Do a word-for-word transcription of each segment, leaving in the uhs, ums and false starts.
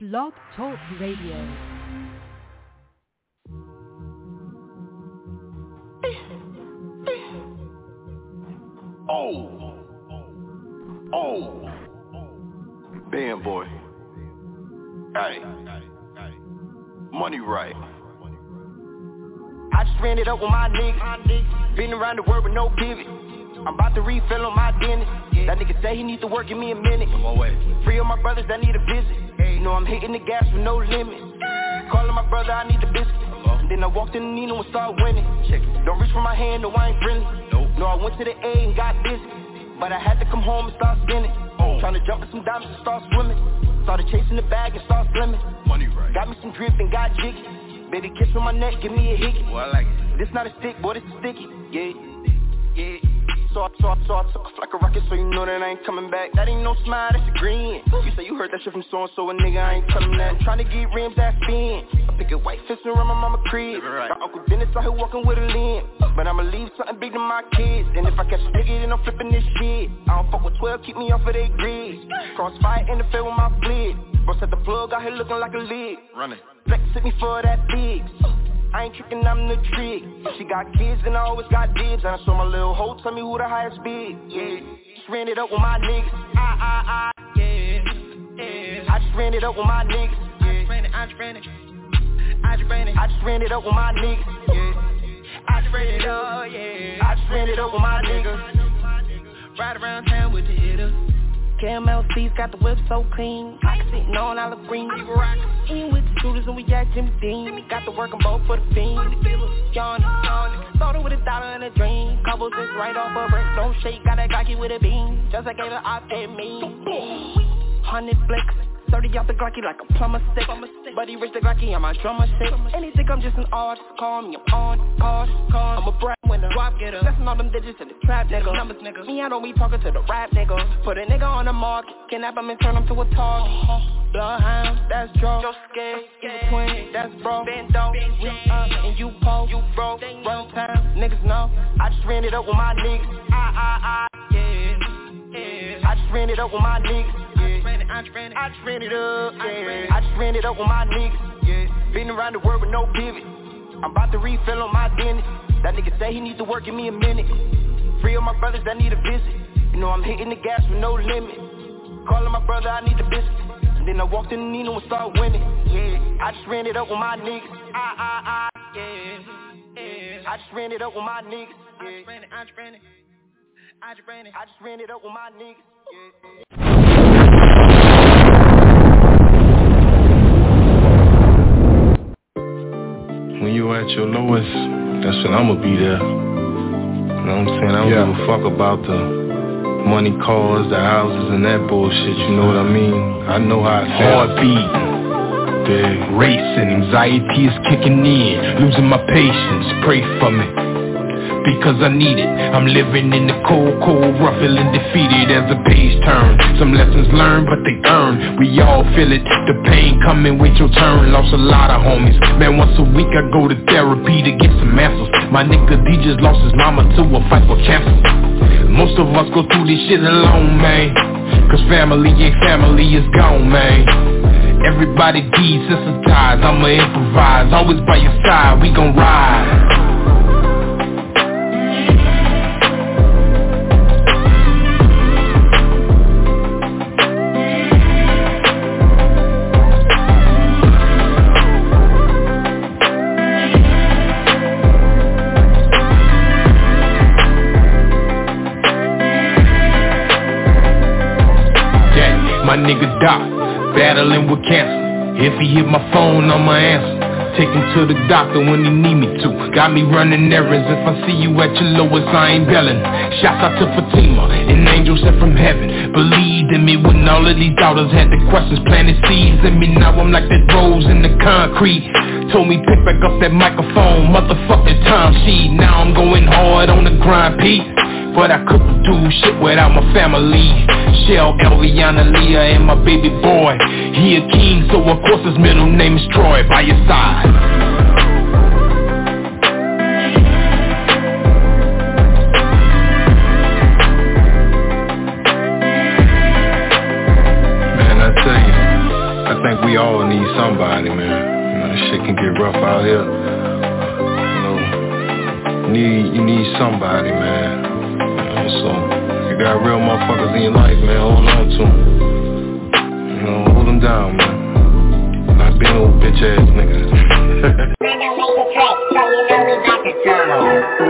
Blog Talk Radio. Oh, oh, band boy. Hey, money right. I just ran it up with my niggas. Been around the world with no pivot. I'm about to refill on my dentist. That nigga say he need to work, give me a minute. On my way. Free of my brothers that need a visit. You know I'm hitting the gas with no limit. Calling my brother, I need the biscuit. And then I walked in the Nino and started winning. Check it. Don't reach for my hand, no I ain't friendly. Nope. No, I went to the A and got busy. But I had to come home and start spinning. Oh. Trying to jump in some diamonds and start swimming. Started chasing the bag and start slimming. Money right. Got me some drip and got jiggy. Baby kiss on my neck, give me a hickey. Well, I like it. This not a stick, boy, this is sticky. Yeah, yeah. So I, so I, so I took off like a rocket, so you know that I ain't coming back. That ain't no smile, that's a grin. You say you heard that shit from so-and-so, a nigga, I ain't telling that. I'm trying to get rims that spin. I pick a white fist and run my mama crib. Right. My Uncle Dennis out here walking with a limb. But I'ma leave something big to my kids. And if I catch a nigga, then I'm flipping this shit. I don't fuck with twelve, keep me off of they grids. Crossfire in the field with my flit. Bro set the plug out here looking like a lid. Running. Flex hit me for that big. I ain't tricking, I'm the trick. She got kids and I always got dibs. And I saw my little hoe tell me who the highest bid. Yeah, just ran it up with my niggas. I, I, I, yeah, yeah. I just ran it up with my niggas. Yeah. I just ran it, I just ran it. I just ran it, I just ran it up with my niggas. Yeah, I just ran it up, yeah. I just ran it up with my niggas. Ride around town with the hitters. Caramel seats got the whip so clean. I can sitting on olive green. Eating with the shooters and we got Jimmy Dean. Got to work them both for the fiend. Yawning, yawning. Started with a dollar and a dream. Couple just right off a brick. Don't shake, got that Glocky with a beam. Just like gave an op at me. Hundred flicks. thirty off the Glocky like a plumber stick. Buddy rich the Glocky on my drummer stick. And they think I'm just an artist. Call me, I'm on, card, card. I'm a brand winner. Drop getter. Lesson all them digits in the trap nigga. Numbers nigga. Me, I don't be talking to the rap nigga. Put a nigga on the market. Kidnap him and turn him to a target. Bloodhound, that's draw. Joe scared, you a twin, that's bro. Bando, we up and you po. You broke, run time, niggas know. I just ran it up with my niggas. I, I, I, yeah, yeah. I just ran it up with my niggas. I just ran it, I just ran it up, yeah. I just ran it up with my niggas, yeah. Been around the world with no pivot. I'm about to refill on my dentist. That nigga say he needs to work, give me a minute. Free of my brothers that need a visit. You know I'm hitting the gas with no limit. Calling my brother, I need the biscuit. And then I walked in the Nino and started winning. Yeah, I just ran it up with my niggas. I, I, I, yeah, yeah. I just ran it up with my niggas. Yeah. I just ran it, I just ran it. I just ran it, I just ran it up with my niggas. Yeah. When you at your lowest, that's when I'ma be there. You know what I'm saying? I don't yeah. give a fuck about the money, cars, the houses, and that bullshit. You know what I mean? I know how it feels. Heartbeat, yeah. racing, anxiety is kicking in. Losing my patience, pray for me, because I need it. I'm living in the cold, cold, rough, feeling defeated as the page turn. Some lessons learned, but they earn. We all feel it, the pain coming with your turn. Lost a lot of homies, man, once a week I go to therapy to get some answers. My nigga D just lost his mama to a fight for cancer. Most of us go through this shit alone, man, cause family ain't family, is gone, man. Everybody desensitized, I'ma improvise. Always by your side, we gon' ride. My nigga Doc, battling with cancer. If he hit my phone, I'ma answer. Take him to the doctor when he need me to. Got me running errands. If I see you at your lowest, I ain't belling. Shouts out to Fatima, an angel sent from heaven. Believed in me when all of these doubters had the questions, planted seeds in me. Now I'm like that rose in the concrete. Told me pick back up that microphone, motherfucking time sheet. Now I'm going hard on the grind, Pete. But I couldn't do shit without my family. Shell, Eliana, Leah, and my baby boy. He a king, so of course his middle name is Troy. By your side. Man, I tell you, I think we we all need somebody, man. You know, this shit can get rough out here. You know, you need, you need somebody, man. You know, so you got real motherfuckers in your life, man. Hold on to them. You know, hold them down, man. Not being old bitch ass niggas. Man, don't make the track, so you know we got the tunnel.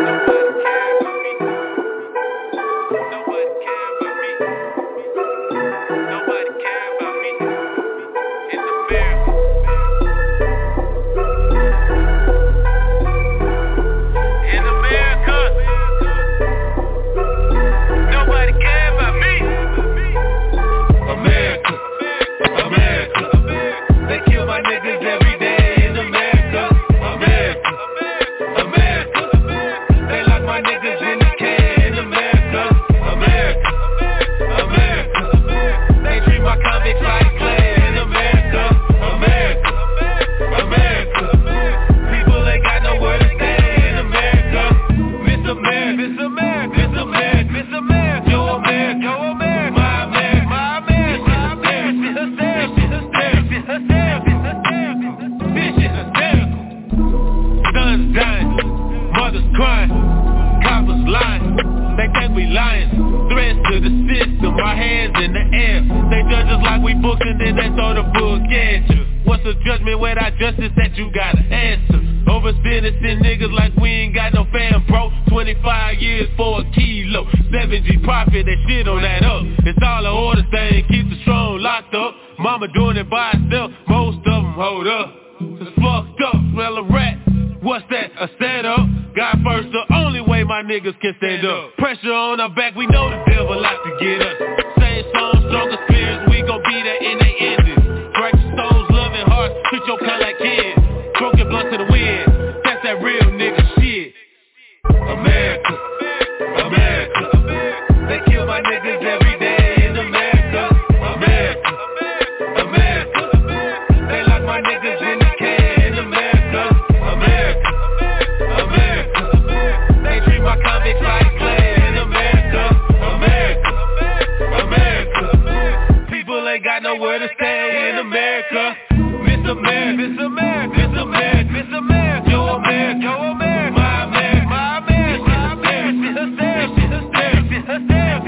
Can stand up. Pressure on our back, we know the devil like to get us. Same song, stronger spirits, we gon' be there in they endings. Righteous souls, loving hearts, treat your kind like kids. Broken blunt to the wind, that's that real nigga shit. America, America, they kill my niggas every day in America. America, America, they lock my niggas in the can in America. America, America, they treat my convicts like clay in America. America, America, people ain't got nowhere to stay in America. Miss America, Miss America, Miss America, Miss America, Yo America, Yo America, my America, my America, my America, Miss America, Miss America, Miss America,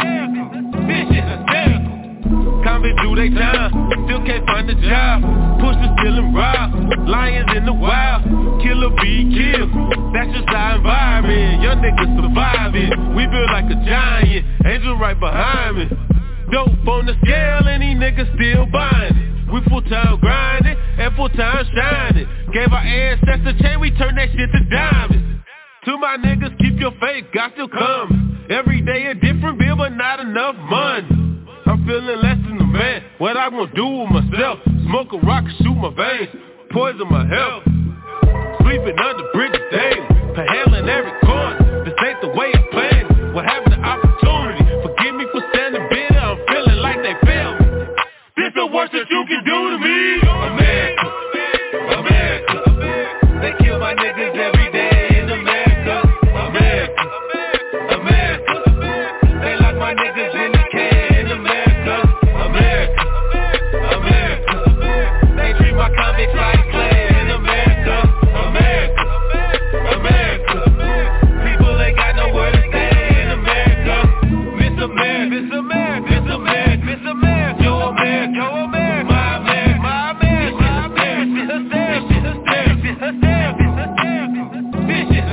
Miss America. Convicts do they time, still can't find a job. Push the still and rob, lions in the wild, killer be killed. That's just our environment, young niggas surviving. We build like a giant, angel right behind me. Dope on the scale, any niggas still buying it. We full-time grinding, and full-time shining. Gave our ancestors chain, we turn that shit to diamonds. To my niggas, keep your faith, God still coming. Every day a different bill, but not enough money. I'm feeling less than a man, what I gonna do with myself? Smoke a rock and shoot my veins, poison my health. Sleeping under bridges daily, inhaling every corner. This ain't the way I planned it. What happened to opportunity? Forgive me for standing bitter, I'm feeling like they failed me. This the worst that you can do to me. America, America, they kill my niggas every day in America. America, America, they lock my niggas in the can in America. America, America, they treat my convicts like clay in America. America, America, people ain't got nowhere to stay in America. Miss America, Miss America, Miss America, Miss America, Yo America, Yo America, my America, my America, Miss America, Miss America, Miss America, Miss America, Miss America.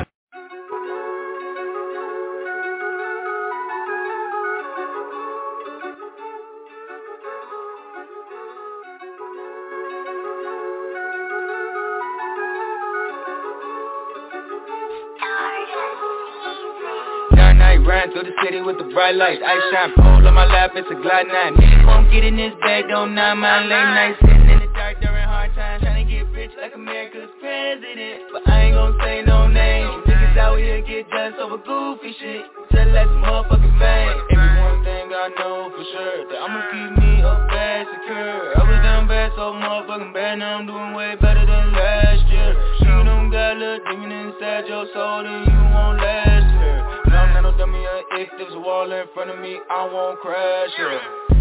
Dark night, riding through the city with the bright lights. Ice shine, pole on my lap, it's a glide nine. Niggas won't get in this bag, don't nine mile late night. Sitting in the dark during hard times, trying to get rich like America's president. But I ain't gon' say no names. Niggas out here get jealous over goofy shit. Just like some motherfucking fame. Every one thing I know for sure, that I'ma keep me up bad secure. I was down bad, so motherfucking bad, now I'm doing way better than last year. You don't got a little demon inside your soul, then you won't last here. No, I'm not no dummy, uh, if there's a wall in front of me, I won't crash it.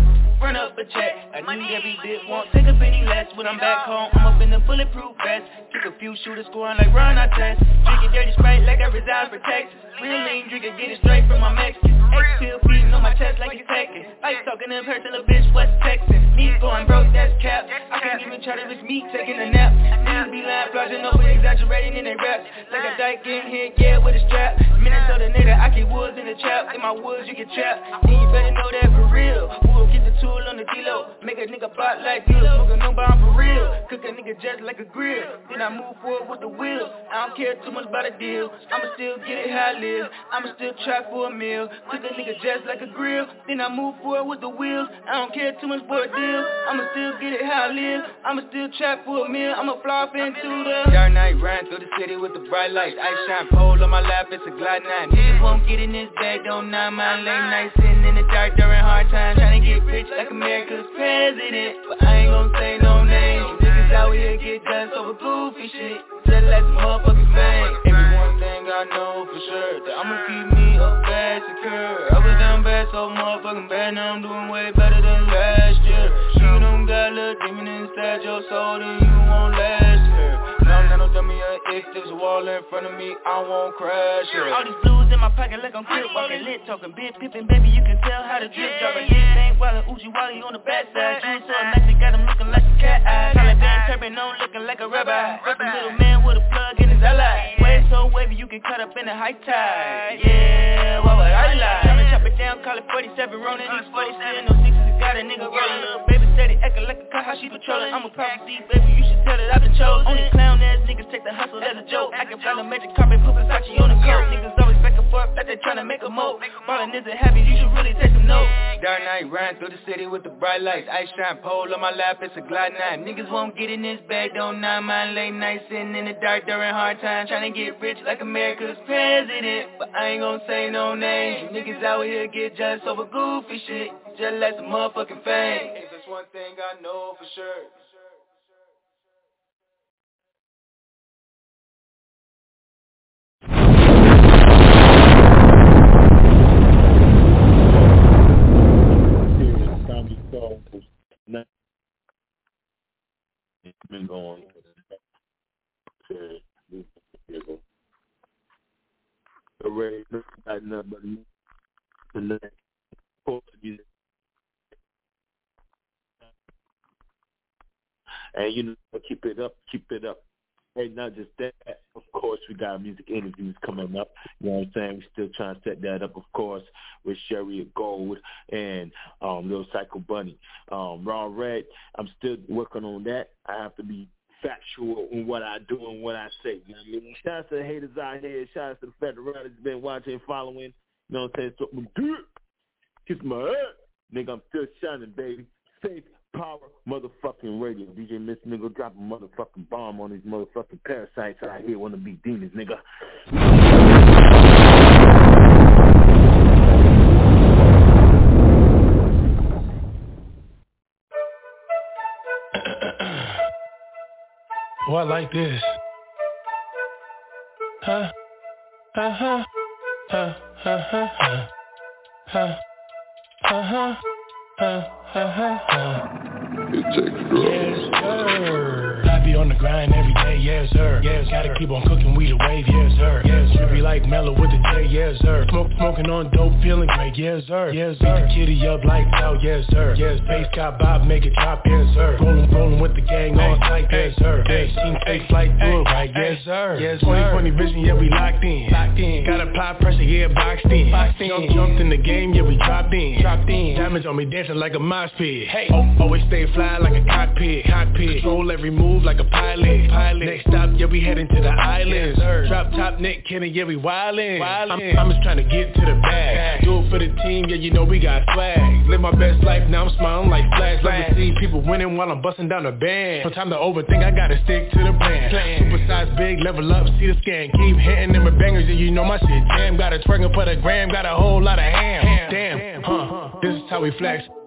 run up a check. I need every bit, won't take a penny less. When I'm back home, I'm up in the bulletproof vest. Kick a few shooters scoring like Ron Artest. Drinking dirty Sprite like I reside for Texas. Real lean drinking, get it straight from my Mexican. X-Pill beating on my chest like it's Tekken. Ice talking in person, little bitch, West Texan. Me going broke, that's cap. I can't even try to reach me taking a nap. Niggas be lying, flossing over, exaggerating in their raps. Like a dyke getting hit, yeah, with a strap. Minnesota nigga, I keep woods in the trap. In my woods, you get trapped. And you better know that for real. We'll get the tool on the D-Lo. Make a nigga plot like deal. Smoking no bomb for real. Cook a nigga just like a grill. Then I move forward with the wheel. I don't care too much about a deal. I'ma still get it how I live. I'ma still try for a meal. Cook a nigga just like a grill. Then I move forward with the wheels. I don't care too much for a deal. I'ma still get it how I live. I'ma still try for a meal. I'ma fly off into the dark night. Ran through the city with the bright lights. Ice shine pole on my lap. It's a Glide nine. Niggas won't get in this bag. Don't mind my late night sitting in the dark during hard times. Trying to get rich like America's president. But I ain't gon' say no names. Niggas out here get done over goofy shit. Just like some motherfucking fame. Every one thing I know for sure, that I'ma keep me up bad secure. I was down bad so motherfucking bad. Now I'm doing way better than last year. You don't got a little demon inside your soul, then you won't last here. Now I'm not no dummy or if there's a wall in front of me, I won't crash here. All these blues in my pocket like I'm crib walking lit. Talking big pippin', baby, you can tell how the drip dropping. Hit bang wildin', Uchi Wally on the backside. Jewels so nice, got him looking like a cat eye. Taliban turban on looking like a rabbi. Just a little man with a plug in his ally. Wave so wavy, you get caught up in the high tide. Yeah, why would I lie? I'ma chop it down, call it forty-seven, Ronin. These forty still no sixes, got a nigga rollin'. Little baby steady, acting like a car, how she patrollin'. I'm a prophecy, baby, you should tell that I've been chosen. Only clown ass niggas take the hustle as a joke. I can fly the magic carpet, put Versace on the coat. Niggas always back and forth, like they tryna make a moat. Ballin' isn't happy, you should really take some notes. Dark night, ran through the city with the bright lights. Ice shine pole on my lap, it's a Glide nine. Niggas won't get in this bag, don't mind my late night sitting in the dark during hard times. Tryna get rich like America's president. But I ain't gon' say no names. Niggas out here get jealous over goofy shit. Just like some motherfucking fame. If there's one thing I know for sure. It's been going already got nothing but tonight. And you know, keep it up, keep it up. And not just that, of course, we got music interviews coming up. You know what I'm saying? We're still trying to set that up, of course, with Sherry Gold and um, Lil Psycho Bunny. Um, Raw Red, I'm still working on that. I have to be factual in what I do and what I say. You know what I mean? Shout out to the haters out here. Shout out to the federal that's been watching and following. You know what I'm saying? So, kiss my head. Nigga, I'm still shining, baby. Safe Power motherfucking radio. D J Miss nigga drop a motherfucking bomb on these motherfucking parasites out here wanna be demons, nigga. Oh, I like this. Huh? Huh? Huh? Huh? Huh? Huh? Huh? Huh? Huh? Huh? Huh? Huh? It takes drugs. Yes, sir. I be on the grind every day, yes, sir. Yes, gotta keep on cooking weed away, yes, sir. Yes, sir. Be like Mellow with the J, yes, sir. Smoke, smoking on dope, feeling great, yes, sir. Yes, sir. Beat the kitty up, lights out, yes, sir. Yes, bass got Bob, make it drop, yes, sir. Rolling, rolling with the gang on site, yes, sir. Yes, seen fake flight through, right, yes, sir. Yes, twenty twenty vision, yeah, we locked in. Locked in. Got apply pressure, yeah, boxed in. Boxed in. Jump, jumped in the game, yeah, we dropped in. Dropped in. Diamonds on me dancing like a mosh pit. Hey, oh, always stay fly like a cockpit. Cockpit. Control every move like a pilot. Pilot. Next stop, yeah, we heading to the islands. Yes, drop top neck, Kenny, yeah, we wildin'. wildin'. I'm, I'm just trying to get to the bag. Do it for the team, yeah, you know we got swag. Live my best life, now I'm smiling like flash. Love to see people winning while I'm busting down the band. No time to overthink, I gotta stick to the plan. Super size big, level up, see the scan. Keep hitting them with bangers, and you know my shit jam. Got a twerking for the gram, got a whole lot of ham. Damn, huh, this is how we flex.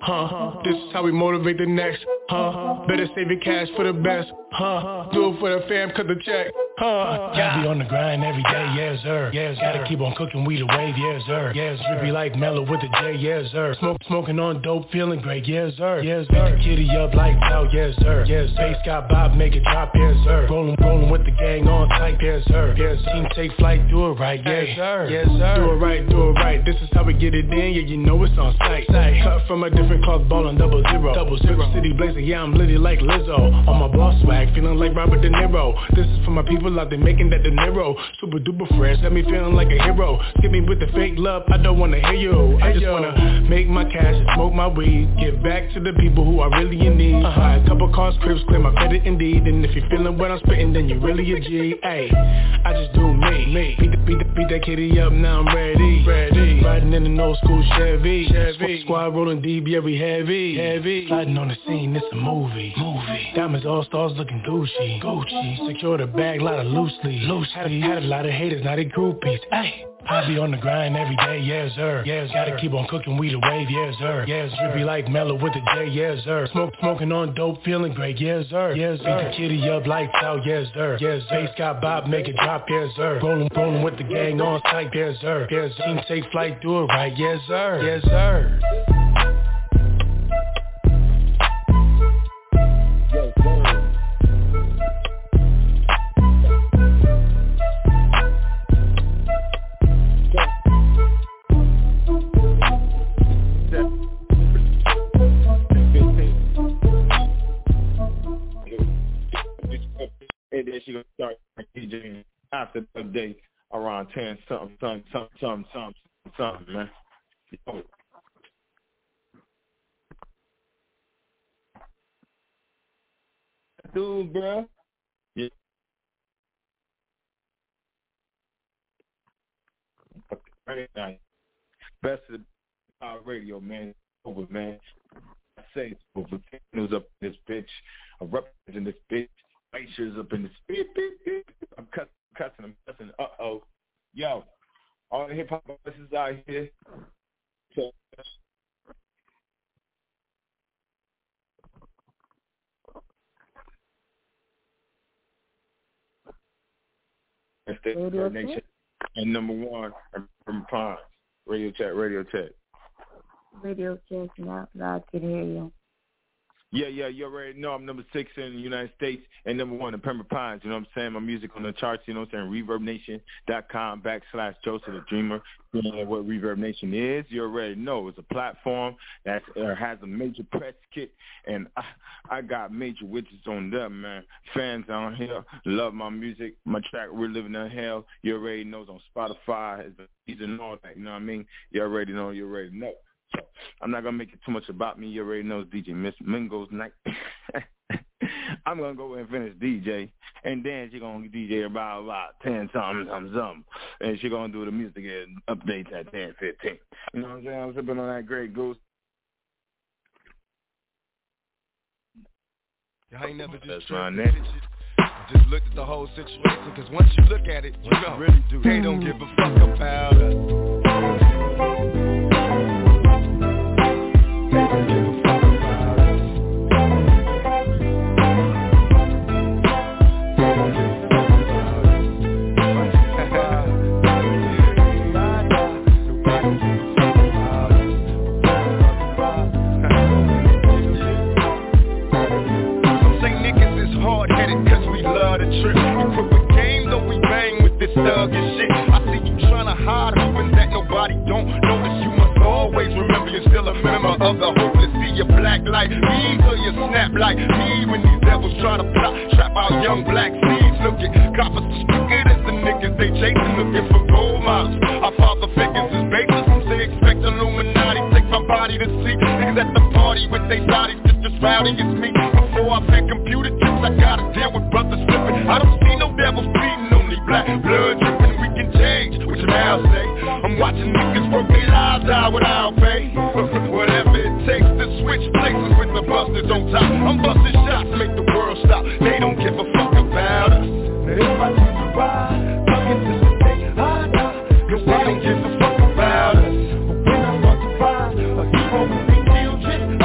huh? This is how we motivate the next, huh? Better save your cash for the best, huh? Do it for the fam, cut the check, huh? Gotta be on the grind every day, yes sir. Yes, gotta keep on cooking weed away, yes sir. Yes, drippy like Mellow with the J, yes sir. Smoke, smoking on dope, feeling great, yes sir. Yes sir. Kitty up like out, yes sir. Yes, bass got Bob, make it drop, yes sir. Rolling, rolling with the gang on tight, yes sir. Yes, team take flight, do it right, yeah. Yes sir. Yes sir. Do it right, do it right. This is how we get it in, yeah, you know it's on sight. Cut from a different cloth, ballin' double zero. Double zero. City blazing, yeah, I'm litty like Lizzo. On my boss swag, feeling like Robert De Niro. This is for my people out there making that De Niro. Super duper fresh, got me feeling like a hero. Skip me with the fake love, I don't wanna hear you. I just wanna make my cash, smoke my weed, give back to the people who are really in need. Uh-huh. Buy a couple cars, cribs, clear my credit indeed. And if you're feeling what I'm spitting, then you really a G. Ayy, I just do me. me. Beat, the, beat, the, beat that kitty up, now I'm ready. ready. Riding in an old school Chevy. Chevy. Squad rolling deep, yeah, we heavy. heavy. Sliding on the scene, it's a movie. movie. Diamonds all stars looking Gucci. Gucci. Secure the bag, lot of loosely. Loose. Had a, had a lot of haters, now they groupies. Ayy. I be on the grind every day, yes sir. Yes, gotta keep on cooking weed away, yes sir. Yes, drippy like Mellow with the J, yes sir. Smoke, smoking on dope, feeling great, yes sir. Yes, beat the kitty up like out, yes sir. Yes, bass got Bob, make it drop, yes sir. Rolling, rolling with the gang on sight, yes sir. Yes, team take flight, do it right, yes sir. Yes sir. Yes sir. And then she gonna start DJing after the day around ten something, something, something, something, something, something, man. Yo. Dude, bro. Yeah. Very nice. Best of the uh, radio, man. Over, man. I say it's over. News up in this bitch. I'm representing this bitch. Glaciers up in this beep, beep, beep. I'm cussing, cussing, I'm cussing. Uh-oh. Yo, all the hip-hop artists out here. So, that's the Radio nation. And number one, from Pines. Radio Chat, Radio Chat. Radio Chat, now I can hear you. Yeah, yeah, you already know I'm number six in the United States and number one in Pembroke Pines. You know what I'm saying? My music on the charts, you know what I'm saying? ReverbNation.com backslash Joseph the Dreamer. You know what Reverb Nation is? You already know. It's a platform that uh, has a major press kit, and I, I got major widgets on them, man. Fans on here love my music. My track, We're Living in Hell, you already know, is on Spotify. It's and all that, you know what I mean? You already know, you already know. So I'm not gonna make it too much about me. You already know it's D J Miss Mingo's night. I'm gonna go and finish D J, and then she's gonna D J about about ten something, something, something, and she's gonna do the music and updates at ten fifteen. You know what I'm saying? I'm sipping on that Grey Goose. I ain't never just tried just looked at the whole situation, because once you look at it, you know, really do. They don't give a fuck about us. Thug and shit. I see you trying to hide hoping that nobody don't notice. You must always remember you're still a member of the hopeless. See you black like me, till you snap like me. When these devils try to plot, trap out young black seeds. Looking coppers as crooked as the niggas they chasing, looking for gold models. Our father figures is baseless. Some say expect Illuminati, take my body to see niggas at the party with they bodies just as rowdy as me. Before I plan computer tricks, I gotta deal with brothers flipping. I don't see no devils bleeding, only black blood dripping. We can change, what you now say? I'm watching niggas work their lives out without pay. Whatever it takes to switch places with the busters on top. I'm busting shots, make the world stop. They don't give a fuck about us. If I do the ride, fucking to the day I die, cause they don't give a fuck about us. But when I want to rise, a hero with big children, I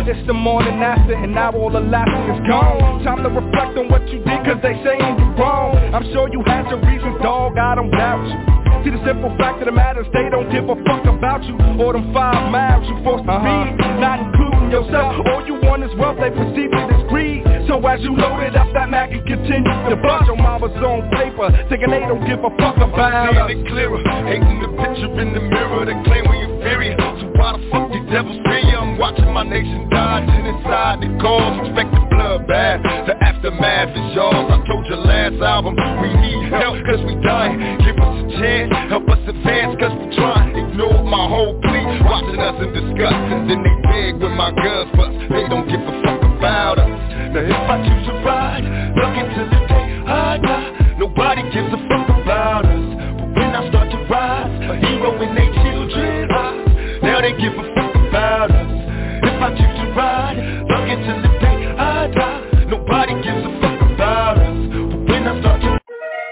it's the morning after, and now all the laughter is gone. Time to reflect on what you did, cause they saying you wrong. I'm sure you had your reasons, dog, I don't doubt you. See the simple fact of the matter is they don't give a fuck about you. Or them five miles you forced to feed, not including yourself. All you want is wealth, they perceive it as greed. So as you load it up, that Mac can continue to bust. Your mama's on paper, thinking they don't give a fuck about us. Seeing it clearer, hating the picture in the mirror. They claim we inferior, so why the fuck these devils fear you? I'm watching my nation dodging inside the cause. Expect the bloodbath, the aftermath is yours. I told you last album, we need help cause we dying. Give us a chance, help us advance cause we trying. Ignore my whole plea, watching us in disgust. And then they beg when my guns bust. They don't give a fuck about us. Now if I choose to ride, look into the day I die. Nobody gives a fuck about us. But when I start to rise, a hero in their children's eyes, now they give a fuck about us. If I choose to ride, look into the day I die. Nobody gives a fuck about us. But when I start to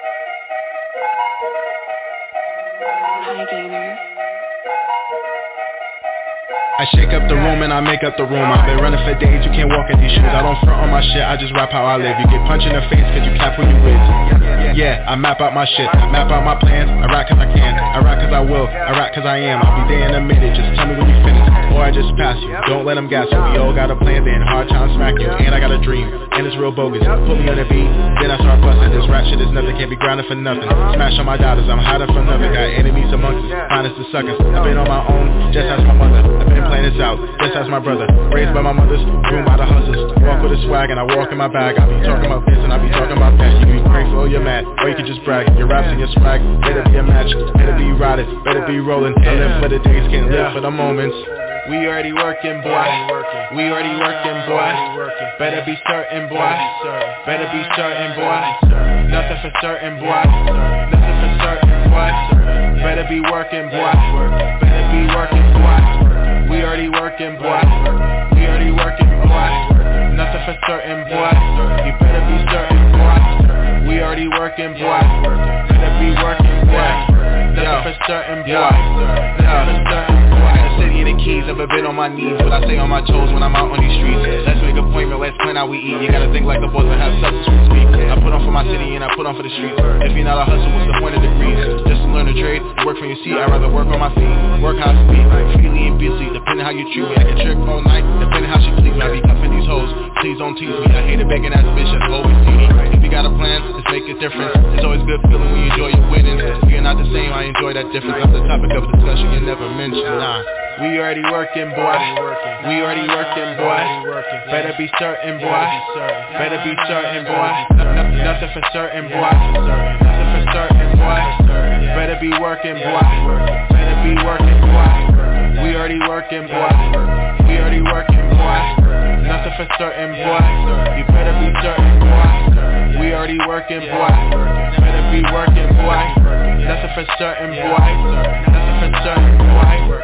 I shake up the room and I make up the room. I've been running for days, you can't walk in these shoes. I don't front on my shit, I just rap how I live. You get punched in the face cause you cap when you with. Yeah, I map out my shit, map out my plans. I rap cause I can, I rap cause I will, I rap cause I am. I'll be there in a minute, just tell me when you finish. Or I just pass you, don't let them gas you. We all got a plan, then hard time smack you. And I got a dream, and it's real bogus. Put me on the beat, then I start busting. This rap shit is nothing, can't be grinding for nothing. Smash on my daughters, I'm hiding from nothing. Got enemies amongst us, finest the suckers. I've been on my own, just as my mother. I've been playing this out, just as my brother. Raised by my mothers, groomed by the hustlers. Walk with a swag and I walk in my bag. I be talking about this and I be talking about that. You can be grateful or you're mad, or you can just brag. Your raps and your swag, better be a match, better be riding, better be rolling. I live for the days, can't live for the moments. We already working, boy. We already working, boy. Better be certain, boy. Better be certain, boy. Nothing for certain, boy. Nothing for certain, boy. Better be working, boy. Better be working, boy. We already working, boy. We already working, boy. Nothing for certain, boy. You better be certain, boy. We already working, boy. Better be working, boy. Nothing for certain, boy. Nothing for certain, boy. City in the keys, never been on my knees, but I stay on my toes when I'm out on these streets. Let's make appointment, let's plan how we eat. You gotta think like the boys that have substance to speak. I put on for my city and I put on for the streets. If you're not a hustle, what's the point of degrees? Just to learn a trade, work from your seat. I'd rather work on my feet, work how I speak, freely and busy, depending how you treat me. I can trick all night, depending how she please me. I be cuffing these hoes, please don't tease me. I hate a begging ass bitch, that's always teeny. If you got a plan, let's make a difference. It's always good feeling when you enjoy your winnings. If you're not the same, I enjoy that difference. That's the topic of discussion you never mention, nah. We already working, boy. We already working, boy. Better be certain, boy. Better be certain, boy. Nothing for certain, boy. Nothing for certain, boy. Better be working, boy. Better be working, boy. We already working, boy. We already working, boy. Nothing for certain, boy. You better be certain, boy. We already working, boy. Better be working, boy. Nothing for certain, boy. Nothing for certain, boy.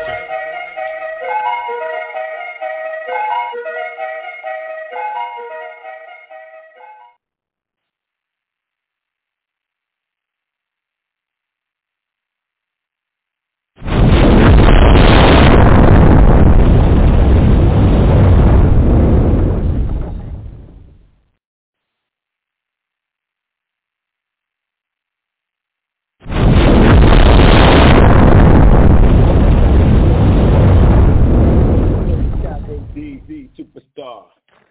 Superstar.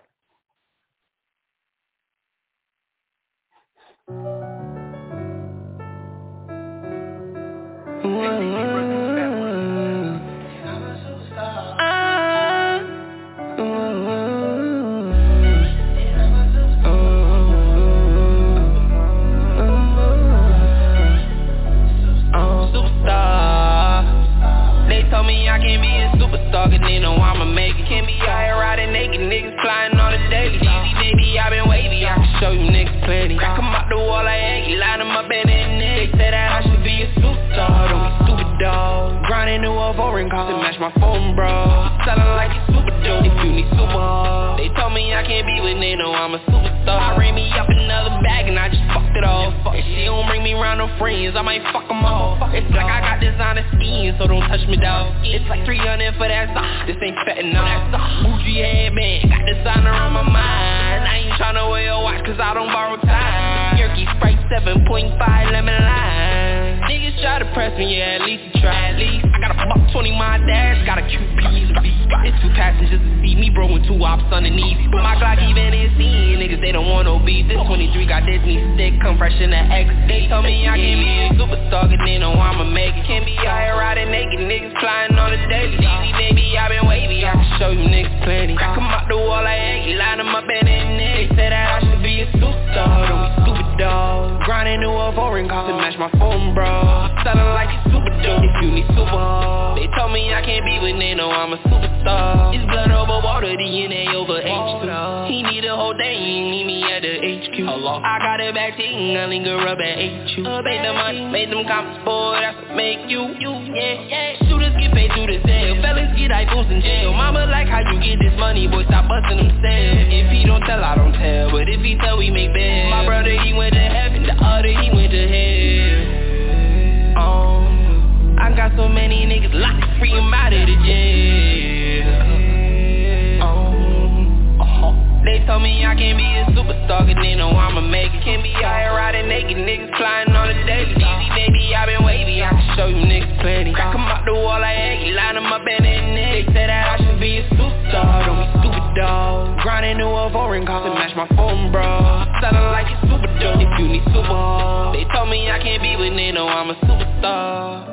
They told me I can't be a superstar, cause they know I'ma make it. Can't be out here riding naked, niggas flying on the daily. Easy, baby, I been wavy, I can show you niggas plenty. Crack 'em out the wall like Aggie, line 'em up in the neck. They say that I should be a superstar, don't be stupid, dog. Grinding new a foreign call to match my phone, bro. Selling like you super dope, if you need super hard. They told me I can't be with, they know I'm a superstar. I ran me up another bag and I just fucked it off. And she don't bring me around no friends, I might fuck them all. It's like I got designer skin, so don't touch me, dog. It's like three hundred for that sauce, this ain't fentanyl. Bougie headband, got designer on my mind. I ain't tryna wear a watch cause I don't borrow time. Yerky Sprite seven point five lemon lime. Niggas try to press me, yeah, at least you try. At least I got a buck twenty, my dash got a Q P. It's two passengers to see me, bro, and two ops underneath. But my Glock even is seeing niggas, they don't want no beef. This twenty-three got Disney stick, come fresh in the X. They told me I can't be a superstar, cause they know I'ma make it. Can't be out here riding naked, niggas flying on the daily. Easy, baby, I been wavy, I can show you niggas plenty. I come out the wall like Aggie, line them up in their neck. They said that I should be a superstar, don't be stupid, dog. Grinding to a foreign call to match my phone, bro. Selling like a super dope, if you need super. They told me I can't be with they know I'm a superstar. It's blood over water, D N A over H two. He need a whole day, need me at the H Q. I got it back team, I linger up at H U. Made the money, made them comments, boy, that's what make you, you, yeah, yeah. Shooters get paid through the sale, fellas get iPhones in jail. Mama like how you get this money, boy, stop busting them sales. If he don't tell, I don't tell, but if he tell, we make bail. My brother, he went to heaven, the other, he went to hell. Um, I got so many niggas locked, free them out of the jail. Um, uh-huh. They told me I can't be a superstar, cause they know I'ma make it. Can't be out here riding naked, niggas flying on the daily. Easy, baby, I been wavy, I can show you niggas plenty. I come out the wall like Aggie, line them up in their neck. They said that I should be a superstar, don't be stupid, dog. Grinding to a foreign call to match my phone, bro. Selling like a super dope, if you need super. They told me I can't be with they know I'm a superstar.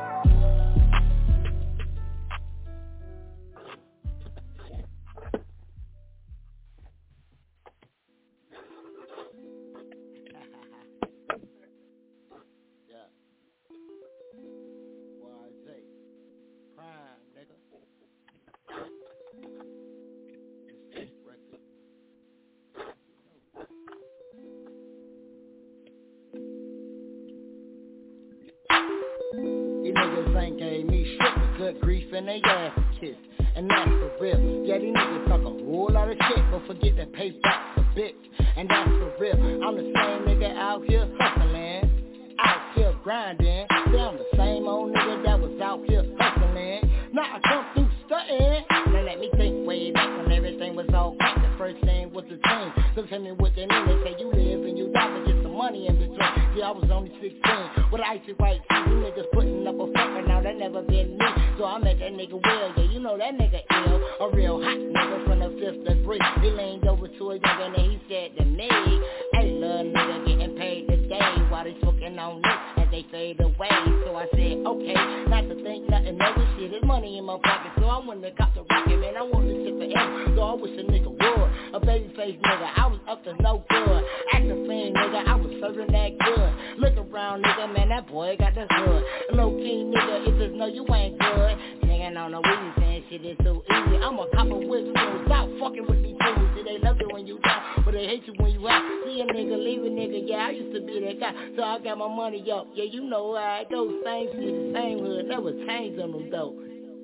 These niggas ain't gave me shit but good grief and they ass kiss. And that's for real. Yeah, these niggas talk a whole lot of shit, but forget to pay back a bitch. And that's for real. I'm the same nigga out here hustling, out here grinding. Yeah, I'm the same old nigga that was out here hustling. Now I come through stunting. Now let me think way back when everything was all crack. The first thing was the team. Cause hit me with the name, they say you live and you die, but get some money in between. Yeah, I was only sixteen, with icy white teeth. You niggas putting up a fucker, now that never been me. So I met that nigga Will, yeah, you know that nigga ill. A real hot nigga from the fifth degree. He leaned over to a young and he said to me, hey, little nigga getting paid today while they smoking on this as they fade away. So I said, okay, not to think nothing of this shit. There's money in my pocket, so I went and got the rocket, man. I want this shit forever, so I wish a nigga would. A baby face nigga, I was up to no good. Acting fiend nigga, I was serving that good. Look around nigga, man, that boy got the hood. Low key nigga, it just know you ain't good. Singing on the weed, saying shit is so easy. I'm a copper with fools, stop fucking with these fools. See, they love you when you down, but they hate you when you out. See a nigga, leave a nigga, yeah, I used to be that guy. So I got my money up, yeah, you know how it goes. Same shit, the same hood, never change on them though.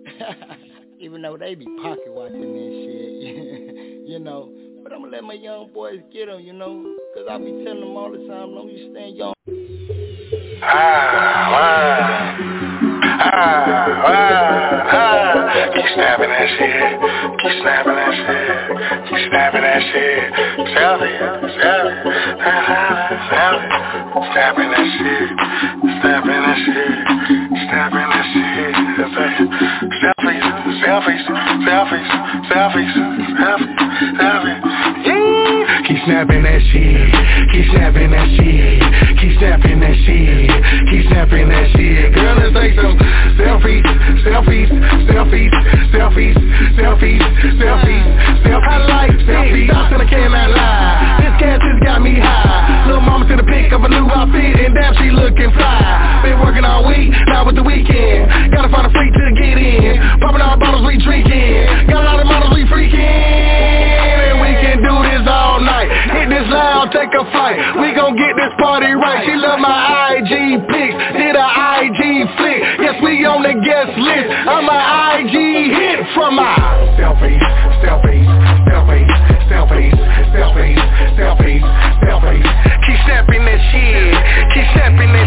Even though they be pocket watching that shit, you know. But I'ma let my young boys get them, you know. Cause I be telling them all the time, long you stand young. Ah, ah, ah, ah, ah. Keep snapping that shit, keep snapping that shit, keep snapping that shit. Selfie, selfie, selfie, snapping that shit, snapping that shit, snapping that shit. Selfies, selfies, selfies, selfies, selfies, selfies. Keep snapping that shit, keep snapping that shit, keep snapping that shit, keep snapping that shit. Girl, let's take some selfies, selfies, selfies, selfies, selfies, selfies, selfies. I like selfies, I still cannot lie. This cat just got me high. Little mama to the pick of a new outfit, and damn she looking fly. Been working all week, now with the weekend. Gotta find a freak to get in. Popping all bottles we drinking. Got a lot of models we freaking. And we can do this all night. Hit this loud, take a flight. We gon' get this party right. She love my I G pics, did a I G flick. Yes, we on the guest list. I'm a I G hit from my selfies, selfies, selfies, selfies, selfies, selfies, selfies. Keep snapping that shit, keep snapping that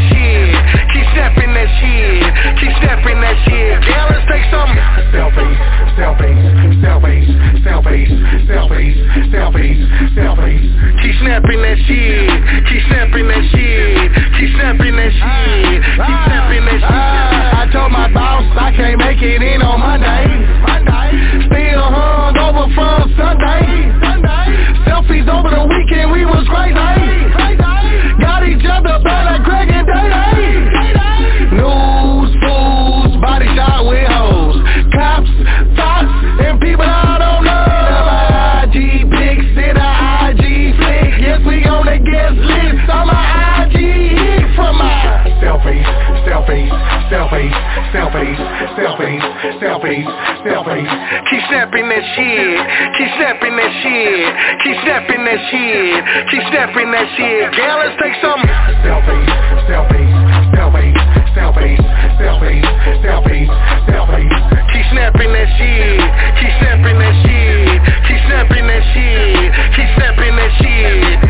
selfies, selfies, selfies, selfies, selfies. Keep snapping that shit, keep snapping that shit, keep snapping that shit, keep snapping that shit. Girl, let's take some selfies, selfies, selfies, selfies, selfies, selfies, selfies. Keep snapping that shit, keep snapping that shit, keep snapping that shit, keep snapping that shit.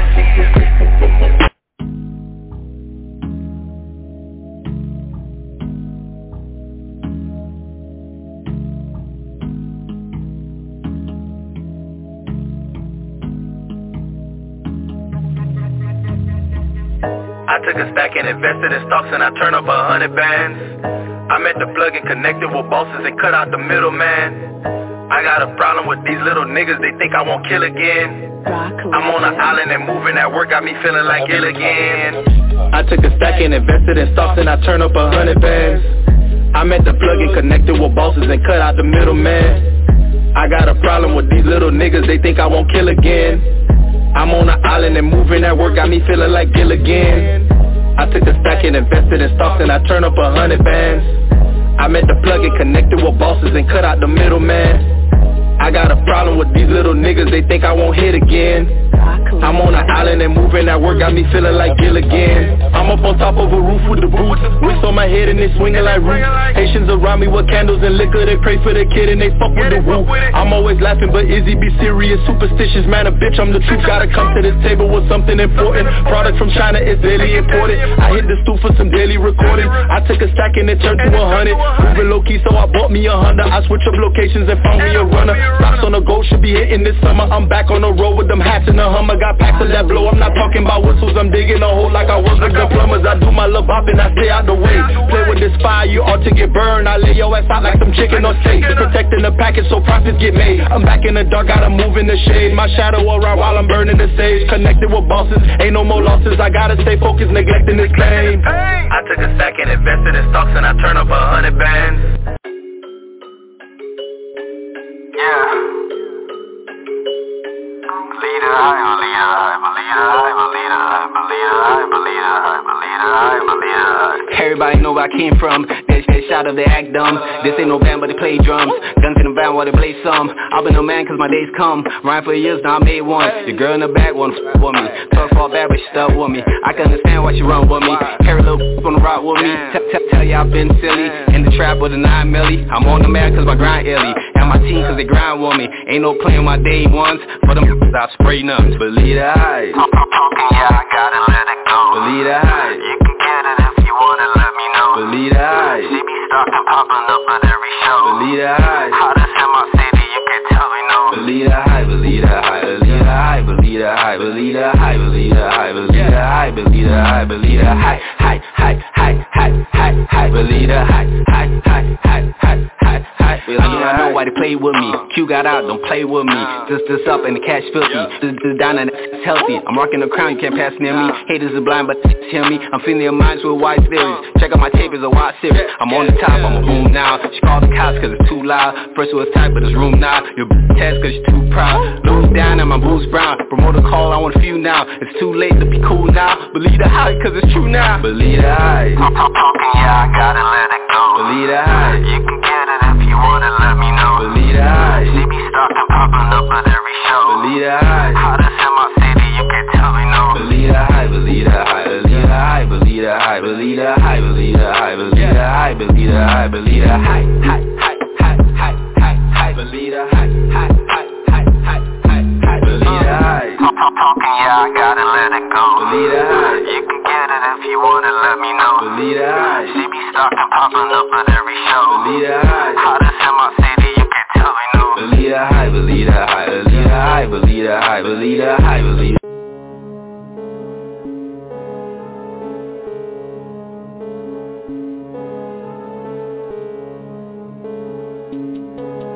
I took a stack and invested in stocks and I turned up a hundred bands. I met the plug and connected with bosses and cut out the middleman. I got a problem with these little niggas, they think I won't kill again. I'm on an island and moving at work got me feeling like ill again. I took a stack and invested in stocks and I turned up a hundred bands. I met the plug and connected with bosses and cut out the middleman. I got a problem with these little niggas, they think I won't kill again. I'm on an island and moving at work got me feeling like Gil again. I took a stack and invested in stocks and I turned up a hundred bands. I met the plug and connected with bosses and cut out the middleman. I got a problem with these little niggas, they think I won't hit again. I'm on an island and moving at work got me feeling like Gil again. I'm up on top of a roof with the boots, wicks on my head and they swinging like roots. Haitians around me with candles and liquor, they pray for the kid and they fuck with the woo. I'm always laughing but Izzy be serious, superstitious man a bitch, I'm the truth. Gotta come to this table with something important. Product from China is daily imported. I hit the stool for some daily recording. I took a stack and it turned to a hundred. Moving low key so I bought me a Honda. I switch up locations and found me a runner. Stocks on the go should be hitting this summer. I'm back on the road with them hats and the Hummer. Got packs of that blow, I'm not talking about whistles. I'm digging a hole like I work with the plumbers. I do my love bop and I stay out the way. Play with this fire, you ought to get burned. I lay your ass out like some chicken or steak. Protecting the package so profits get made. I'm back in the dark, gotta move in the shade. My shadow around while I'm burning the sage. Connected with bosses, ain't no more losses. I gotta stay focused, neglecting this claim. I took a stack and invested in stocks and I turned up a hundred bands. Yeah. Leader, I'm a leader, I'm a leader, I'm a leader, I'm a leader, I'm a leader, I'm a leader, I'm a leader. Everybody know where I came from. That shit shot of they act dumb. This ain't no band but they play drums. Guns in the van while they play some. I've been a man cause my days come. Rhyme for years now I made one. Your girl in the back wanna f*** with me. Talk fall bad but she stuck with me. I can understand why she run with me. Carry a little f*** on the rock with me. Tell, tell, tell ya I've been silly. In the trap with a nine milli. I'm on the mad cause my grind illy. And my team cause they grind with me. Ain't no playing my day ones. For them I spray nuts. Believe the hype. I'm talking, yeah, I gotta let it go. Believe the hype. You can get it if you wanna, let me know. Believe the hype. See me stocking, popping up at every show. Believe the hype. Hottest in my city, you can tell me no. Believe the hype, believe the hype, believe the hype, believe the hype, believe the hype, believe the hype, believe the hype, believe the hype, believe the hype, hype, hype, hype, hype, hype, hype, believe the hype, hype, hype, hype, hype, hype, hype. I do not know why they play with me. Q got out, don't play with me. Just this up and the cash filthy. This this down and it's healthy. I'm rocking the crown, you can't pass near me. Haters are blind, but hear me. I'm feeling your minds with wide theories. Check out my tape, it's a wide series. I'm on the top, I'm a boom now. She called the cops cause it's too loud. First it was tight, but it's room now. Your b- test cause you're too proud. Lose down and my boots brown. Promoter call, I want a few now. It's too late to be cool now. Believe the hype cause it's true now. Believe the hype. I'm talking, yeah, I gotta let it go. Believe the hype. You can get it if you wanna, let me know. Believe the hype. See me stocking, popping up at every show. Believe the hype. Hottest in my city, you can tell me no. Believe the hype, believe the hype, believe the hype, believe the hype, believe the hype, believe the hype, believe the hype, believe the hype, believe the hype, hype, hype, hype, hype, hype, hype, believe the hype, hype, hype, hype, hype, hype, hype, believe the hype. I'm talking, yeah, I gotta let it go. Believe the hype. You can get it if you wanna, let me know. Believe the hype. See me stocking, popping up at every show. Believe the hype. Hottest in my city, you can tell me no. Believe the hype, believe the hype, believe the hype, believe the hype, believe the hype, believe.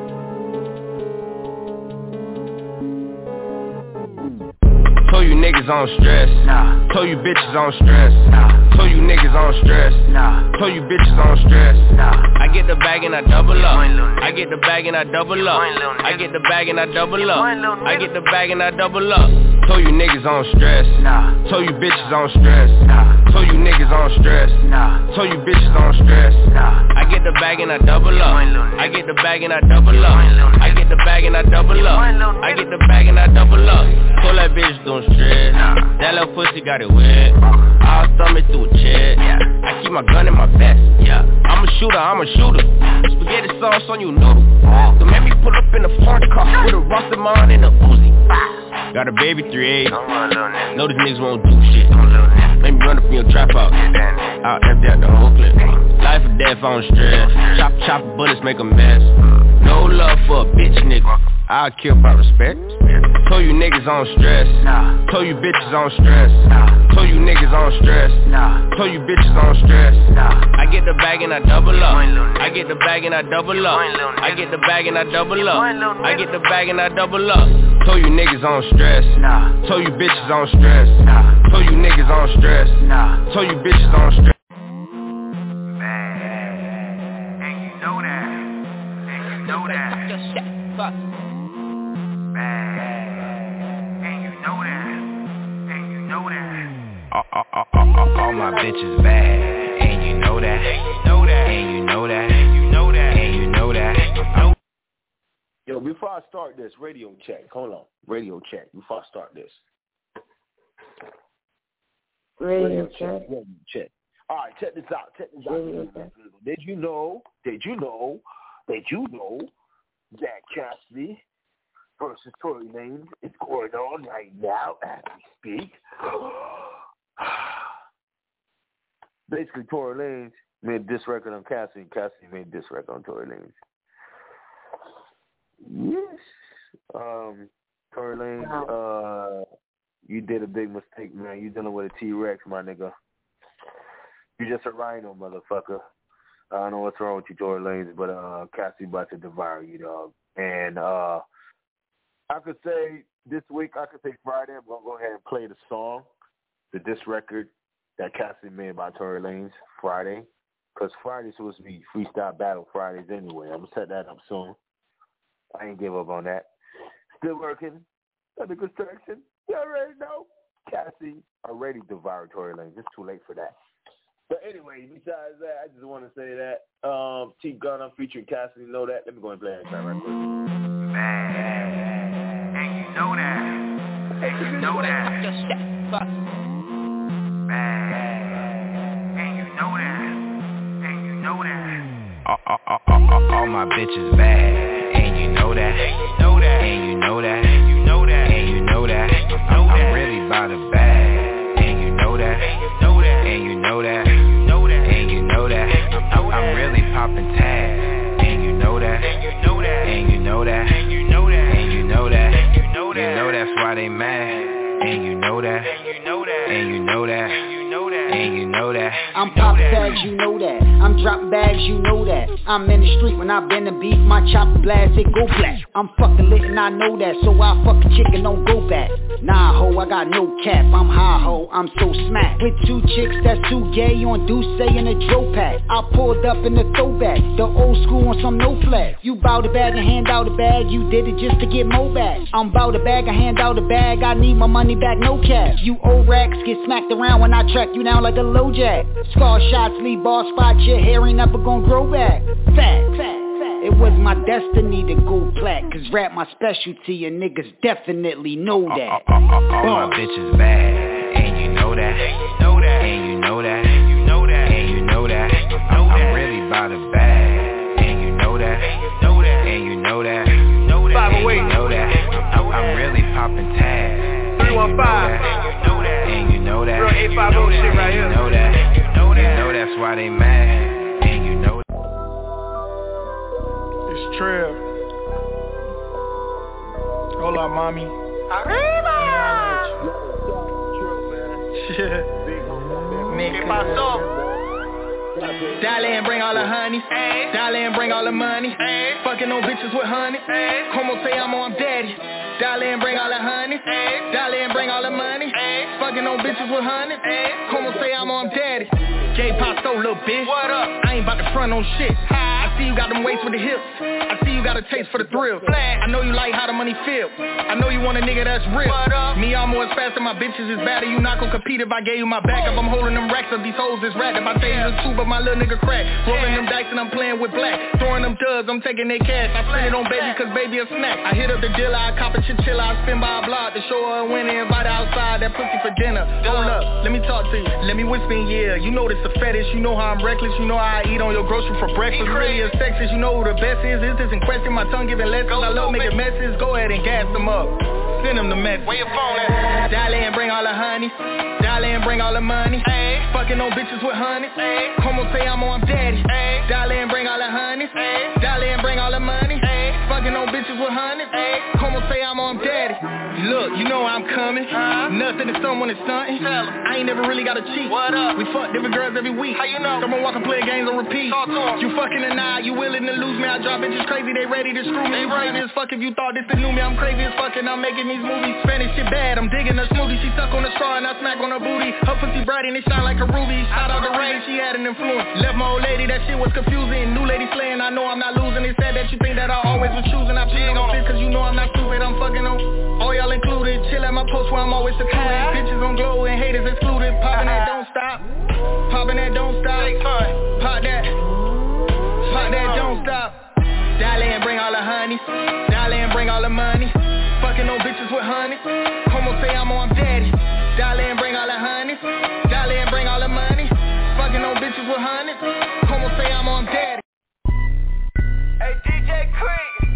Told you niggas on stress. Nah. Told you bitches on stress. Nah. Told you niggas on stress. Nah. Told you bitches on stress. Nah. I get the bag and I double up. I get the bag and I double up. I get the bag and I double up. I get the bag and I double up. Told you niggas on stress. Nah. Told you bitches on stress. Nah. Told you niggas on stress. Nah. Told you bitches on stress. Nah. I get the bag and I double up. I get the bag and I double up. I get the bag and I double up. I get the bag and I double up. Told that bitch don't stress. That little pussy got it wet. I'll stomach through a chest. I keep my gun in my vest. Yeah. I'm a shooter, I'm a shooter. Spaghetti sauce on you noodle. Don't make me pull up in the front car with a rusted mine and a Uzi. Got a baby three eight. Know these niggas won't do shit. Let me run up in your trap out. I'll empty out the whole clip. Life or death on stress. Chop, chop bullets, make a mess. No love for a bitch nigga. I'll kill by respect. Told you niggas on stress. Told you bitches on stress. Told you niggas on stress. Told you bitches on stress. I get the bag and I double up. I get the bag and I double up. I get the bag and I double up. I get the bag and I double up. Told you niggas on stress. Told you bitches on stress. Told you niggas on stress. Told you bitches on stress. And you know that. And you know that. Fuck. And you know that. And you know that. All, all, all, all, all my bitches bad. And you know that. And you know that. And you know that. And you know that. And you know that. Yo, before I start this, radio check. Hold on. Radio check. Before I start this. Radio, radio check. check. Radio check. All right, check this out. Check this out. Did you know? Did you know? Did you know that Cassidy versus Tory Lanez is going on right now as we speak? Basically, Tory Lanez made this record on Cassidy, and Cassidy made this record on Tory Lanez. Yes. Um, Tory Lanez, uh, you did a big mistake, man. You dealing with a T-Rex, my nigga. You just a rhino, motherfucker. I don't know what's wrong with you, Tory Lanez, but uh, Cassidy about to devour you, dog. And uh, I could say this week, I could say Friday, I'm going to go ahead and play the song, the diss record that Cassidy made by Tory Lanez Friday. Because Friday's supposed to be Freestyle Battle Fridays anyway. I'm going to set that up soon. I ain't give up on that. Still working. Under construction. You already know. Cassidy already devoured Tory Lanez. It's too late for that. But anyway, besides that, I just want to say that um, Chief Gunna featuring Cassidy, know that. Let me go and play that track right quick. Man, and you know that. And you know that. Man, and you know that. And you know that. All, all, all, all, all my bitches bad. And you know that. And you know that. And you know that. And you know that. And you know that. I'm, I'm really by the bag. And you know that. And you know that. And you know that. And you know that. I'm, I'm really popping tags. And you know that. And you know that. And you know that. And you know that. And you know that. You know that's why they mad. And you know that. And you know that. And you know that. And you know that. And you know that. I'm popping tags, you know that. I'm dropping bags, you know that. I'm in the street when I been to beef, my chopper blast, it go black. I'm fucking lit and I know that, so I fuck a chick and don't go back. Nah ho, I got no cap, I'm high ho, I'm so smack. With two chicks that's too gay on Douce in a Joe pack. I pulled up in the throwback, the old school on some no flag. You bout the bag and hand out the bag, you did it just to get more back. I'm bout the bag and hand out the bag, I need my money back, no cash. You old racks get smacked around when I track you down like a low jack. Scar shots leave ball spots, your hair ain't never gonna grow back. Fact, fact. It was my destiny to go plat, cause rap my specialty and niggas definitely know that. All, all, all, all my bitches bad, and you know that. And you know that. And you know that. And you know that. And you know that. I'm, I'm really by the bag, and you know that. And you know that. And you know that. And you know that. And you know that. I'm, I'm really popping tags. three one five. And you know that. And you know that. Real eight five oh shit right here. You know that. You know that. You know that's why they mad. And you know that. It's Trail. Hold up, mommy. Arriba! Yeah. Dale and bring all the honey. Dale and bring all the money. Fucking on bitches with honey. Como te amo, I'm daddy. Dale and bring all the honey. Dale and bring all the money. Fucking on bitches with hundreds. Como say I'm on daddy. Gay Pasto, little bitch. What up? I ain't about to front on shit. I see you got them weights with the hips. I see you got a taste for the thrill. I know you like how the money feel. I know you want a nigga that's real. Me, I'm more faster, my bitches is badder. You not gon' compete if I gave you my back up. I'm holding them racks up, these hoes is rat. If I tell you the truth, but my little nigga crack. Rolling them dice and I'm playing with black. Throwing them dubs, I'm taking their cash. I spend it on baby cause baby a snack. I hit up the dealer, I cop a chinchilla. I spin by a block to show her a winner. Invite her outside, that pussy for dinner. Hold up, let me talk to you. Let me whisper in your ear. You know this a fetish, you know how I'm reckless. You know how I eat on your grocery for breakfast. Really a sexist, you know who the best is. Is this in question? My tongue giving lessons. I love making messes. Go ahead and gas them up. Send them the message. Where your phone at? Dial in, bring all the honey. Dial in, bring all the money. Ay. Fucking on bitches with honey. Ay. Como say I'm on daddy. Ay. Dial in, bring all the honey. Ay. Dial in, bring all the money. Ay. Fucking on bitches with honey. Ay. Como say I'm on daddy. Look, you know I'm coming. Uh-huh. Nothing to someone is stunting. I ain't never really got a cheat. What up? We fuck different girls every week. How you know? Someone walk and play games on repeat. Talk to 'em. You fucking and I, you willing to lose me. I drop bitches crazy, they ready to screw me. You crazy as fuck if you thought this is new me. I'm crazy as fuck and I'm making these movies. Spanish shit bad, I'm digging a smoothie. She suck on the straw and I smack on her booty. Her pussy bright and it shine like a ruby. Shout out the rain, she had an influence. Left my old lady, that shit was confusing. New lady slaying, I know I'm not losing. They said that you think that I always was choosing. I pig on shit cause you know I'm not stupid. I'm fucking on all y'all included. Chill at my post where I'm always secluded. Bitches on glow and haters excluded. Popping that don't stop. Popping that don't stop. Pop that. Pop that don't stop. Dial in, bring all the honey. Dial in, bring all the money. Fucking on bitches with honey. Como say I'm on daddy. Dial in, bring all the honey. Dial in, bring all the money. Fucking on bitches with honey. Como say I'm on daddy. Hey D J Creek,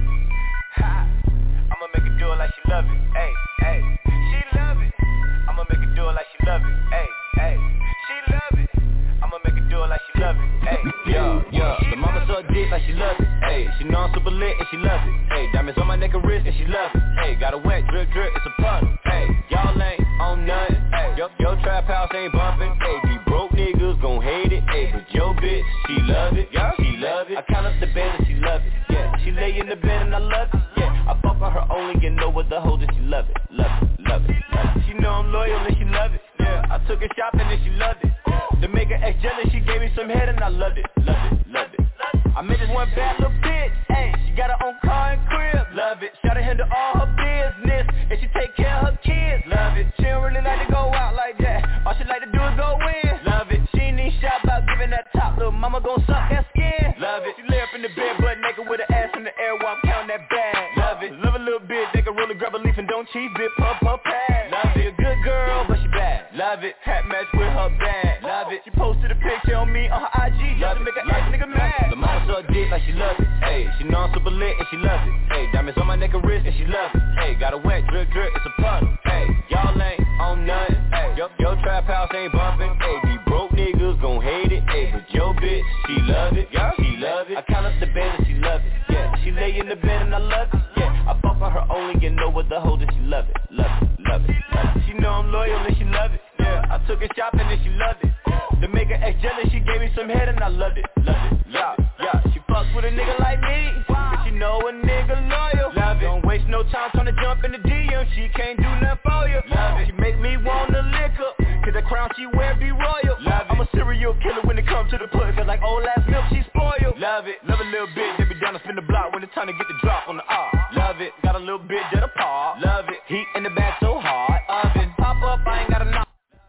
I'ma make her do it like she love it. Hey, hey, she love it. I'ma make her do it like she love it. Hey, hey, she love it. I'ma make her do it like she love it. Hey, yo, yo, the mama suck dick like she love it. Hey, she know I'm super lit and she love it. Hey, diamonds on my neck and wrist and she love it. Hey, got a wet drip drip, it's a puddle. Hey, y'all ain't on nothing. Hey, yo, yo trap house ain't bumping. Hey, these broke niggas gon' hate it. Hey, but yo bitch, she love it. Yeah, she love it. I count up the band and she love it. Yeah, she lay in the bed and I love it. Yeah, I fuck on her only and know what the hold it. She love it, love it, love it, love it. She know I'm loyal and she love it. Yeah, I took her shopping and she loved it. To make her ex jealous, she gave me some head and I loved it, loved it, loved it. I met this one bad little bitch, ayy, she got her own car and crib, love it. Shout out handle all her business, and she take care of her kids, love it. She don't really like to go out like that, all she like to do is go in, love it. She ain't even shy about giving that top, little mama gon' suck that skin, love it. She lay up in the bed, butt naked with her ass in the air while I'm counting that bag, love it. Love a little bit, they can roll and grab a leaf and don't cheat, bit pump her pad, love it. A good girl, but she bad, love it. Hat match with her bag, love it. She posted a picture on me on her I G just to make an ass nigga mad. The mama suck dick like she love it. Hey, she know I'm super lit and she love it. Hey, diamonds on my neck and wrist and she love it. Hey, got a wet drip drip, it's a puddle. Hey, y'all ain't on nothing. Hey, yo, yo trap house ain't bumping. Hey, these broke niggas gon' hate it. Hey, but yo bitch, she love it. Yeah, she love it. I count up the band and she love it. Yeah, she lay in the bed and I love it. Yeah, I fuck on her only and know what the hold it. She love it, love it, love it, love it. She know I'm loyal and she love it. Yeah, I took her shopping and she loved it. To make her ex jealous, she gave me some head and I loved it, loved it, yeah, yeah. She fucks with a nigga like me, but she know a nigga loyal. Love it. Don't waste no time trying to jump in the D M. She can't do nothing for you. Love it. She make me wanna lick her, cause the crown she wear be royal. Love it. I'm a serial killer when it comes to the pussy, cause like old ass milk she spoiled. Love it. Love a little bit, they be down to spin the block when it's time to get the drop on the R. Love it. Got a little bit of the paw. Love it. Heat in the back so hard. Oven. Pop up, I ain't got a knock.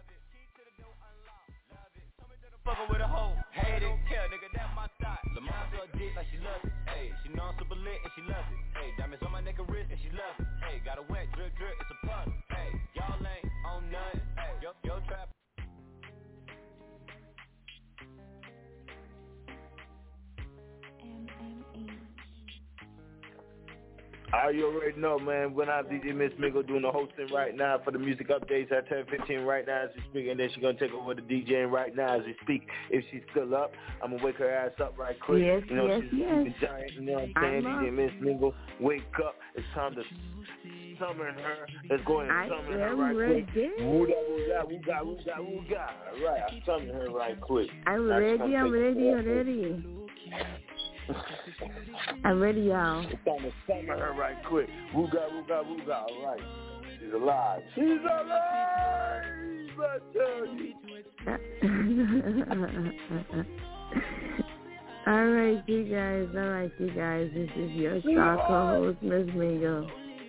Fuckin' with a hoe, hate it, care, nigga, that's my thought. The mom suck dick like she love it, ayy. She know I'm super lit and she love it, ayy. Diamonds on my neck and wrist and she love it, ayy. Got a wet drip drip, it's a puddle, ayy. Y'all ain't on nothing, ayy. Yo, yo trap. I you already know, man. When I'm D J Miss Mingo doing the hosting right now for the music updates at ten fifteen right now as we speak, and then she's gonna take over the DJing right now as we speak. If she's still up, I'm gonna wake her ass up right quick. Yes, you know, yes, she's yes. a giant. You know what I'm saying? D J Miss Mingo, wake up! It's time to summon her. Let's go ahead and summon her right ready. quick. Woo da woo da woo da woo da woo da. All right, I summon her right quick. I'm ready. I'm ready. I'm ready. I'm ready, y'all. It's time to summon her right quick. Wooga, wooga, wooga. All right. She's alive. She's alive! Alright, you guys. Alright, you guys. This is your star co-host, Miss Mingo.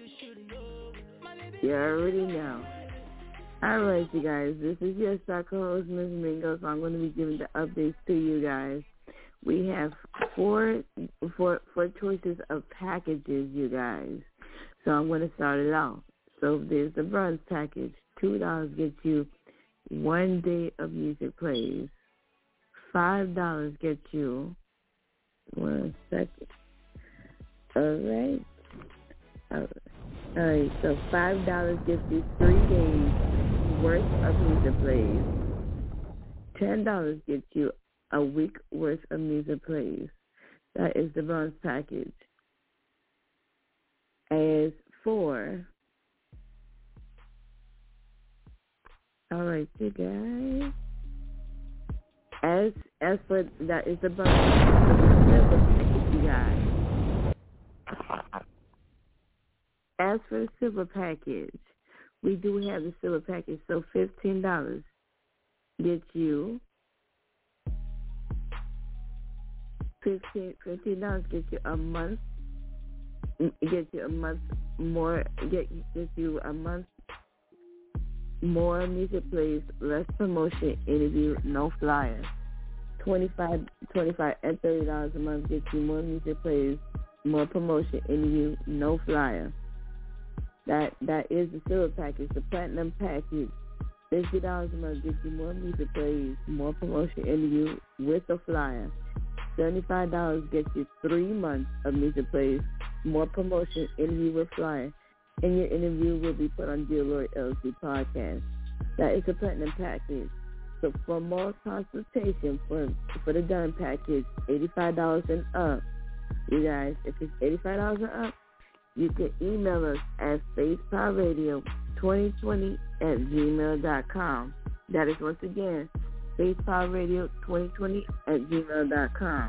You already know. Alright, you guys. This is your star co-host, Miss Mingo. So I'm going to be giving the updates to you guys. We have four, four, four choices of packages, you guys. So I'm going to start it out. So there's the bronze package. two dollars gets you one day of music plays. five dollars gets you, one second. All right. All right, so five dollars gets you three days worth of music plays. ten dollars gets you a week worth of music plays. That is the bronze package. As for, all right, you guys. As as for that is the bronze package, you guys. As for the silver package, we do have the silver package. So fifteen dollars gets you. Fifteen fifteen dollars gets you a month. Gets you a month more. Get gets you a month more music plays, less promotion, interview, no flyer. Twenty-five, twenty-five, and thirty dollars a month gets you more music plays, more promotion, interview, no flyer. That that is the silver package. The platinum package, fifty dollars a month gets you more music plays, more promotion, interview with a flyer. Seventy-five dollars gets you three months of music plays, more promotion, interview with flyer. And your interview will be put on Dear Lord L C podcast. That is the platinum package. So for more consultation for for the done package, eighty-five dollars and up. You guys, if it's eighty-five dollars and up, you can email us at faithpowerradio twenty twenty at gmail dot com. That is once again, faithpowerradio twenty twenty at gmail dot com.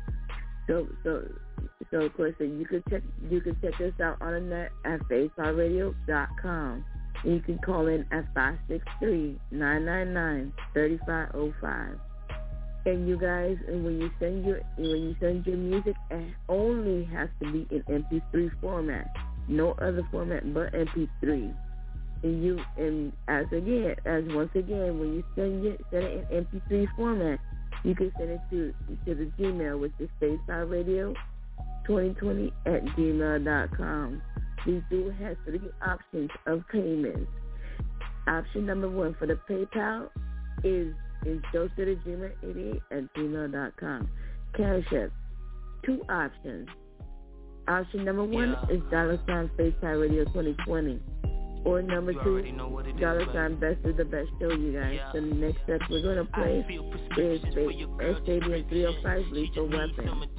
So so so of course so you can check you can check us out on the net at faithpowerradio dot com. And you can call in at five six three, nine nine nine, three five zero five. And you guys, and when you send your when you send your music, it only has to be in M P three format. No other format but M P three. And you and as again as once again when you send it send it in M P three format, you can send it to to the Gmail, which is faithpowerradio twenty twenty at gmail dot com. We do have three options of payments. Option number one for the PayPal is is Joe to the Dreamer eighty-eight at gmail dot com. Cash App, two options. Option number one yeah. is dollar sign FaceTime Radio twenty twenty. Or number you two, dollar sign Best is the Best Show, you guys. Yeah. So the next step we're going to play is S-Stadium three oh five Lethal Weapon.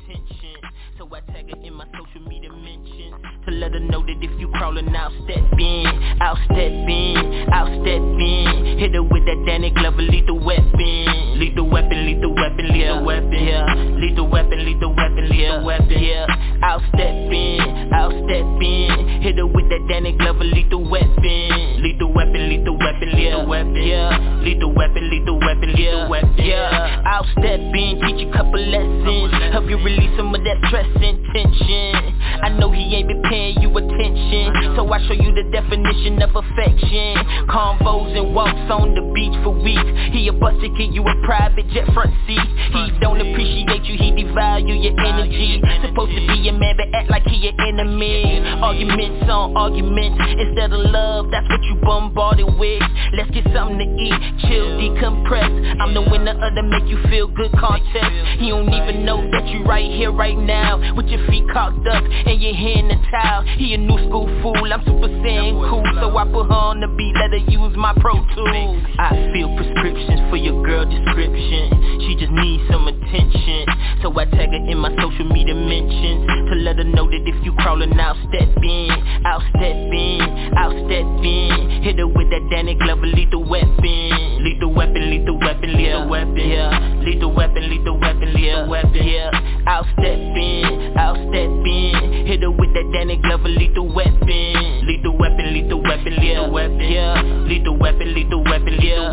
So I tag her in my social media mentions to let her know that if you crawling, I'll step in, I'll step in, I'll step in. Hit her with that Danny Glover lethal weapon, lethal weapon, lethal weapon, lethal weapon, yeah, lethal weapon, lethal weapon, lethal weapon, yeah. I'll step in, I'll step in. Hit her with that Danny Glover lethal weapon, lethal weapon, lethal weapon, lethal weapon, yeah, lethal weapon, lethal weapon, lethal weapon, yeah. I'll step in, teach you a couple lessons, help you release some of that stress and tension. I know he ain't been paying you attention, so I show you the definition of affection. Convos and walks on the beach for weeks. He a bus to get you a private jet front seat. He don't appreciate you, he devalue your energy. Supposed to be a man but act like he an enemy. Arguments on arguments instead of love, that's what you bombarded with. Let's get something to eat, chill, decompress. I'm the winner of the make you feel good contest. He don't even know that you right here, right now, with your feet cocked up and your hand in the towel. He a new school fool, I'm super saiyan cool, so I put her on the beat, let her use my Pro Tools. I feel prescriptions for your girl description. She just needs some attention, so I tag her in my social media mentions to let her know that if you crawling, I'll step in, I'll step in, I'll step in. Hit her with that Danny Glover lethal weapon, lethal weapon, lethal weapon, lethal weapon, yeah, lethal weapon, lethal weapon, lethal weapon, yeah. I'll step in, I'll step in. Hit her with that Danny Glover lethal weapon, lethal weapon, lethal weapon, lethal weapon, yeah, lethal weapon, lethal weapon, lethal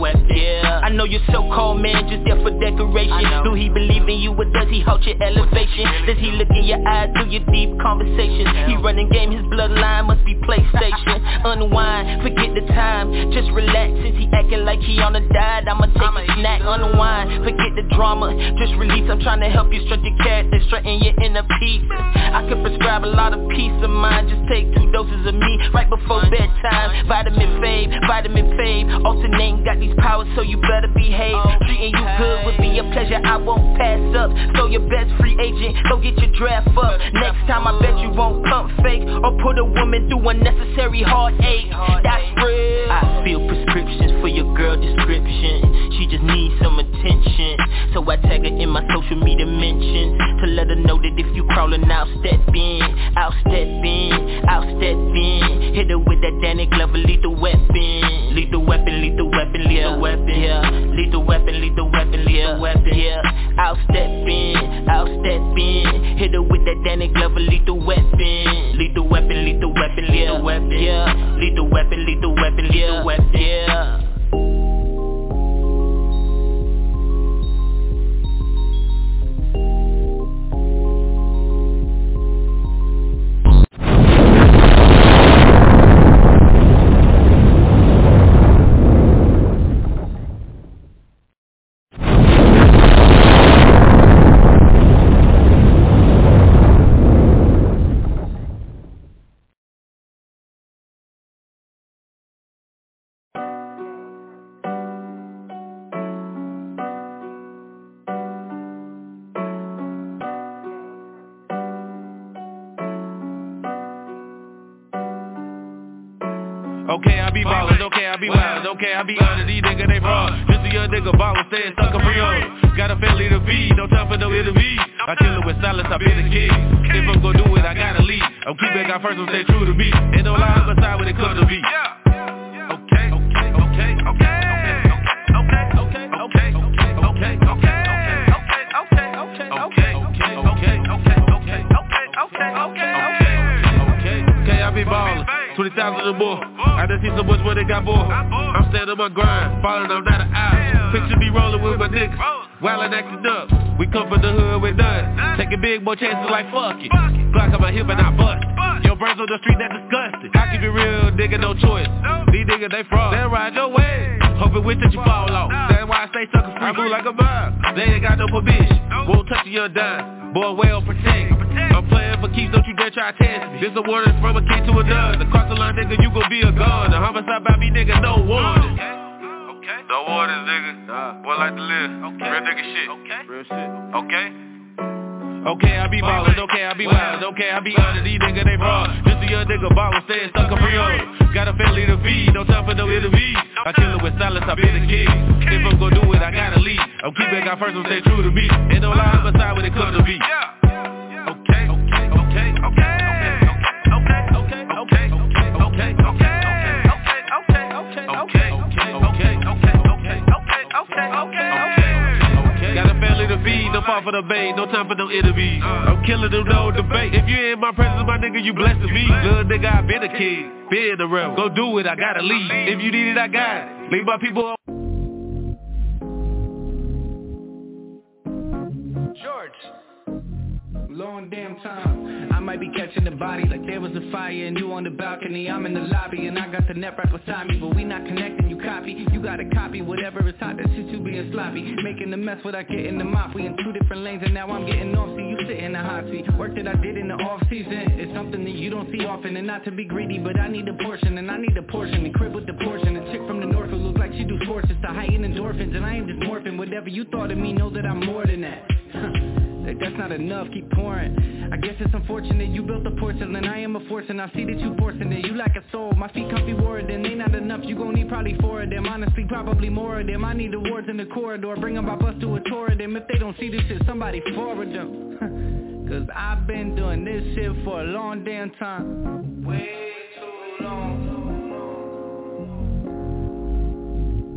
know your so-called man just there for decoration. Do he believe in you or does he halt your elevation? Does he look in your eyes through your deep conversations? He running game, his bloodline must be PlayStation. Unwind, forget the time, just relax. Since he acting like he on a diet, I'ma take a snack. Unwind, forget the drama, just release. I'm trying to help you strut your character, strutting your inner peace. I could prescribe a lot of peace of mind. Just take two doses of me right before bedtime. Vitamin fave, vitamin fave. Alternating, got these powers, so you better behave. Treating you good would be a pleasure, I won't pass up. So your best free agent, go get your draft up. Next time I bet you won't pump fake or put a woman through unnecessary heartache. That's real. I feel prescriptions for your girl description. She just needs some attention, so I tag her in my social media mentions to let her know that if you crawling, I'll step in, I'll step in, I'll step in. Hit her with that Danny Glover lethal weapon, lethal weapon, lethal weapon, lethal weapon, yeah, lethal weapon, lethal weapon, lethal weapon, yeah. I'll step in, I'll step in. Hit her with that Danny Glover lethal weapon, lethal weapon, lethal weapon, lethal weapon, yeah, lethal weapon, lethal weapon, lethal weapon, yeah. Okay, I be ballin', okay, I be wildin', okay, I be honest, these niggas they fraud. Just a young nigga ballin', staying stuck in Rio. Got a family to feed, no time for no interviews. I kill it with silence, I been a kid. If I'm gon' do it, I gotta leave. I'm keeping God first, I'm stay true to me. Ain't no lie on my side when it comes to me. Okay, okay, okay, okay, okay, okay, okay, okay, okay, okay, okay, okay, I be ballin'. twenty thousand or more. I done see so much where they got more. I'm staying on my grind, falling, I'm not an eye. Picture me rolling with my niggas, while I acting up. We come from the hood with none. Taking big more chances like fuck it. Glock on my hip and I bust. Your brains on the street, that disgusting. I keep it real, nigga, no choice. These niggas, they fraud. They ride your way. Hoping wish that you fall off. That's why I stay sucker free. I move like a mob. They ain't got no permission. Won't touch your dime. Boy, well protect. I'm playing for keeps, don't you dare try to test me. This a warning from a kid to another. Across the line, nigga, you gon' be a gun. The homicide by me, nigga, no warning. Okay. No warnings, nigga. Boy, like to live. Okay. Real nigga shit. Okay. Real shit. Okay. Okay, I be ballin', okay, I be wildin', okay, I be honest, these niggas they fraud. Just a young nigga ballin', staying stuck in Rio. Got a family to feed, no time for no interviews. I kill it with silence, I been a kid. If I'm gon' do it, I gotta leave. I'm keeping God first, I'm stay true to me. Ain't no lie on my side when it comes to me. Okay, okay, okay, okay, okay, okay, okay, okay, okay, okay, okay, okay, okay, okay, okay, okay, okay. Got a family to feed, no fall for the bait, no time for no interviews. I'm killing them, no debate. If you ain't my presence, my nigga, you blessed to me. Little nigga, I been a kid, been the rebel. Go do it, I gotta leave. If you need it, I got it. Leave my people. George, long damn time. I might be catching the body like there was a fire and you on the balcony. I'm in the lobby and I got the net right beside me, but we not connecting. You copy, you gotta copy whatever is hot. That shit you being sloppy, making the mess without getting the mop. We in two different lanes and now I'm getting off. See you sit in the hot seat. Work that I did in the off season. It's something that you don't see often, and not to be greedy, but I need a portion and I need a portion. The crib with the portion. A chick from the north who look like she do sports. It's the high end endorphins and I ain't just morphing. Whatever you thought of me, know that I'm more than that. Like that's not enough, keep pouring. I guess it's unfortunate you built the porcelain. I am a force and I see that you forcing it. You lack a soul, my feet comfy wore then they not enough. You gon' need probably four of them. Honestly, probably more of them. I need awards in the corridor. Bring them by bus to a tour of them. If they don't see this shit, somebody forward them. Cause I've been doing this shit for a long damn time. Way too long.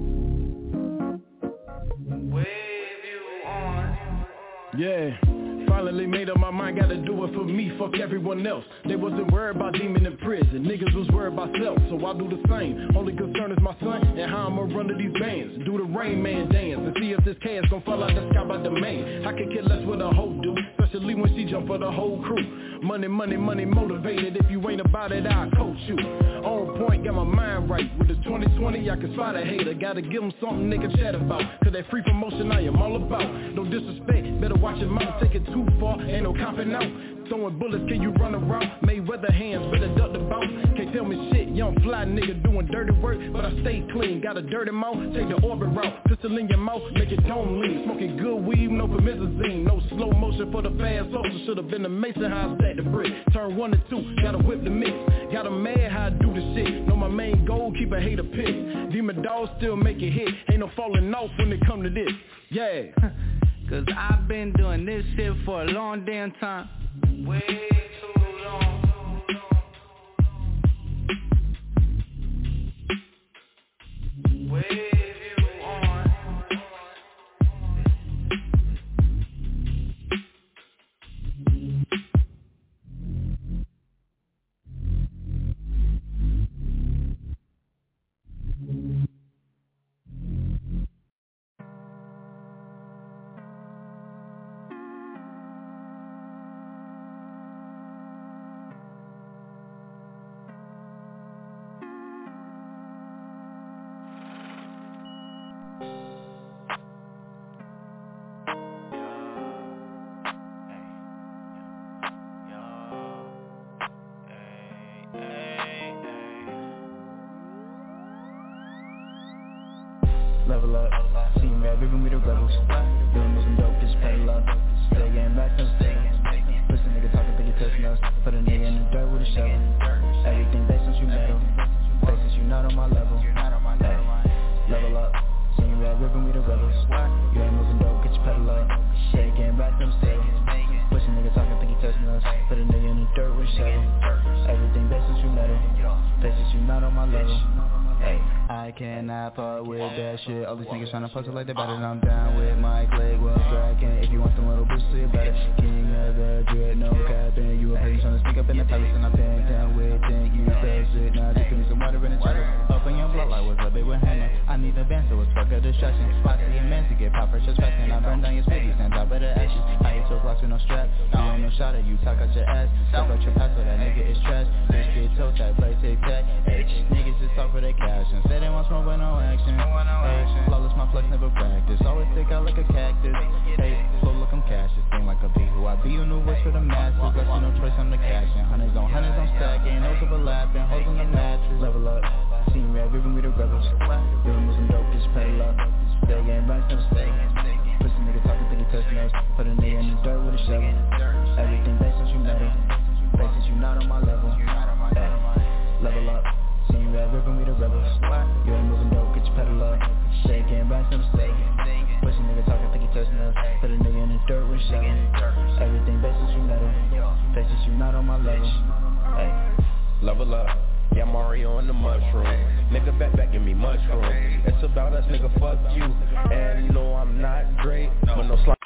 Yeah, finally made up my mind, gotta do it for me, fuck everyone else. They wasn't worried about demon in prison, niggas was worried about self, so I do the same. Only concern is my son and how I'ma run to these bands. Do the Rain Man dance and see if this cash gon' fall out the sky by the main. I can care less what a hoe do, especially when she jump for the whole crew. Money, money, money motivated, if you ain't about it, I'll coach you. On point, got my mind right, with the twenty twenty I can spot a hater. Gotta give them something they can chat about, cause that free promotion I am all about. No disrespect, better watch your mouth, take it too far, ain't no copping out. Throwing bullets, can you run around? Mayweather hands, better duck the bounce. Can't tell me shit, young fly nigga doing dirty work, but I stay clean. Got a dirty mouth, take the orbit route. Pistol in your mouth, make it dome lean. Smoking good weed, no promethazine. No slow motion for the fast social. Should've been a Mason, how I stack the brick. Turn one to two, gotta whip the mix. Got a mad how I do the shit. Know my main goal, keep a hater pick. Demon dogs still make it hit. Ain't no falling off when it come to this. Yeah. Cause I've been doing this shit for a long damn time. Way too long. Way too on. Level up, see me red ribbon with the rebels. Doing moving dope, just pedal up. Stay getting back, no stay. Listen, nigga talking, think you're touching us. Put a nigga in the dirt with a shovel. Everything based on you metal. Basis you not on my level. Hey, level up, see me red ribbon with the rebels. You ain't moving dope, get your pedal up. Stay getting back, no stay. Pushing nigga talking, think you're touching us. Put a nigga in the dirt with a shovel. Everything based on you metal. Basis you not on my level. Hey, I cannot fuck with that shit. All these niggas tryna puzzle like they better. I'm down with Mike Leg, well striking. If you want some little boost, so you better. King of the dread, no capping. You a bitch tryna sneak up in the palace, and I'm paying down with think you best it. Now just give me some water in the chalice. Up on your blood like what's up, it with Hannah. I need a band, so it's fuck a distraction. I see a man to get pop fresh as fashion. I burn down your city, stand top of the ashes. I hit two blocks with no strap. You ain't no shot at you, talk out your ass. Talk out your past, so that nigga is trash. Bitch get toe tight, play tic tac. Hey, niggas just talk for their cash and say they want smoke but no action. Hey, flawless, my flex never practice. Always stick out like a cactus. Hey, flow look I'm cash. It seem like a beat who I be. You new voice for the masses. I see no choice, I'm the cashing. Hundreds on hundreds, I'm stacking. Hoes overlapping, hoes on the mattress. Level up, see me red ribbon with the rebels. Doing moving dope, just pedal up. Stay getting back, never stay. Pussy nigga talking, think he touching us. Put a nigga in the dirt with a shovel. Everything based on you metal. Basis you not on my level. Hey, level up. See me red ribbon with the rebels. You ain't moving dope, get your pedal up. Stay getting back, never stay. Pussy nigga talking, think he touching us. Put a nigga in the dirt with a shovel. Everything basis you metal. Basis you not on my level. Hey, level up. Yeah, Mario on the mushroom. Nigga, back, back, give me mushroom. It's about us, nigga, fuck you. And you know I'm not great, but no slime.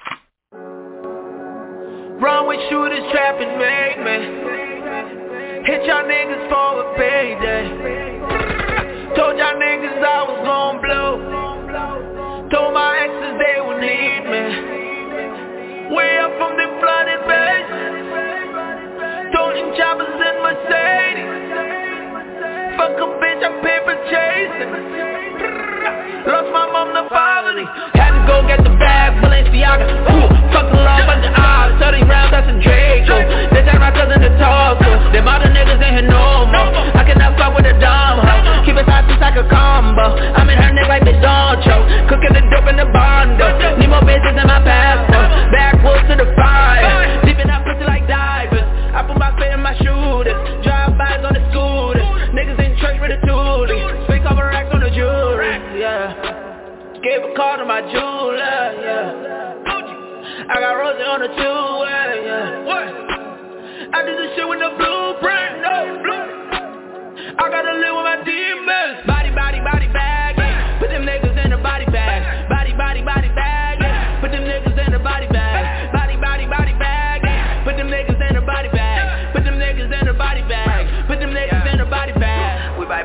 Run with shooters, trapping, make me. Hit y'all niggas for a payday. Told y'all niggas I was gon' blow. Told my exes they would need me. Way up from the flooded base. Told them choppers in Mercedes. Fuck a bitch, I'm paper chasing. Lost my mom to poverty. Had to go get the bag, Balenciaga. Ooh, fuck the law, but the odds. thirty rounds, that's a Draco. They take my cousin to talk to. Them other niggas ain't here no more. I cannot fuck with a dumb hoe. Keep it hot just like a combo. I'm in her neck like Miss Doncho. Cooking the dope in the bondo. Need more bitches in my passport. Backwoods to the fire. Deep in that pussy like divers. I put my spit in my shooters. Drive-bys on the scooters. Niggas in church with a toolie. Spin cover racks on the jewelry. Yeah. Gave a call to my jeweler. Yeah. I got Rosie on the two-way. Yeah. What? I did this shit with the blueprint. No blue. I gotta live with my demons. Body, body, body bag. Yeah. Put them niggas in the body bag. Body, body, body bag. Yeah. Put them niggas in the body bag. Body, body, body.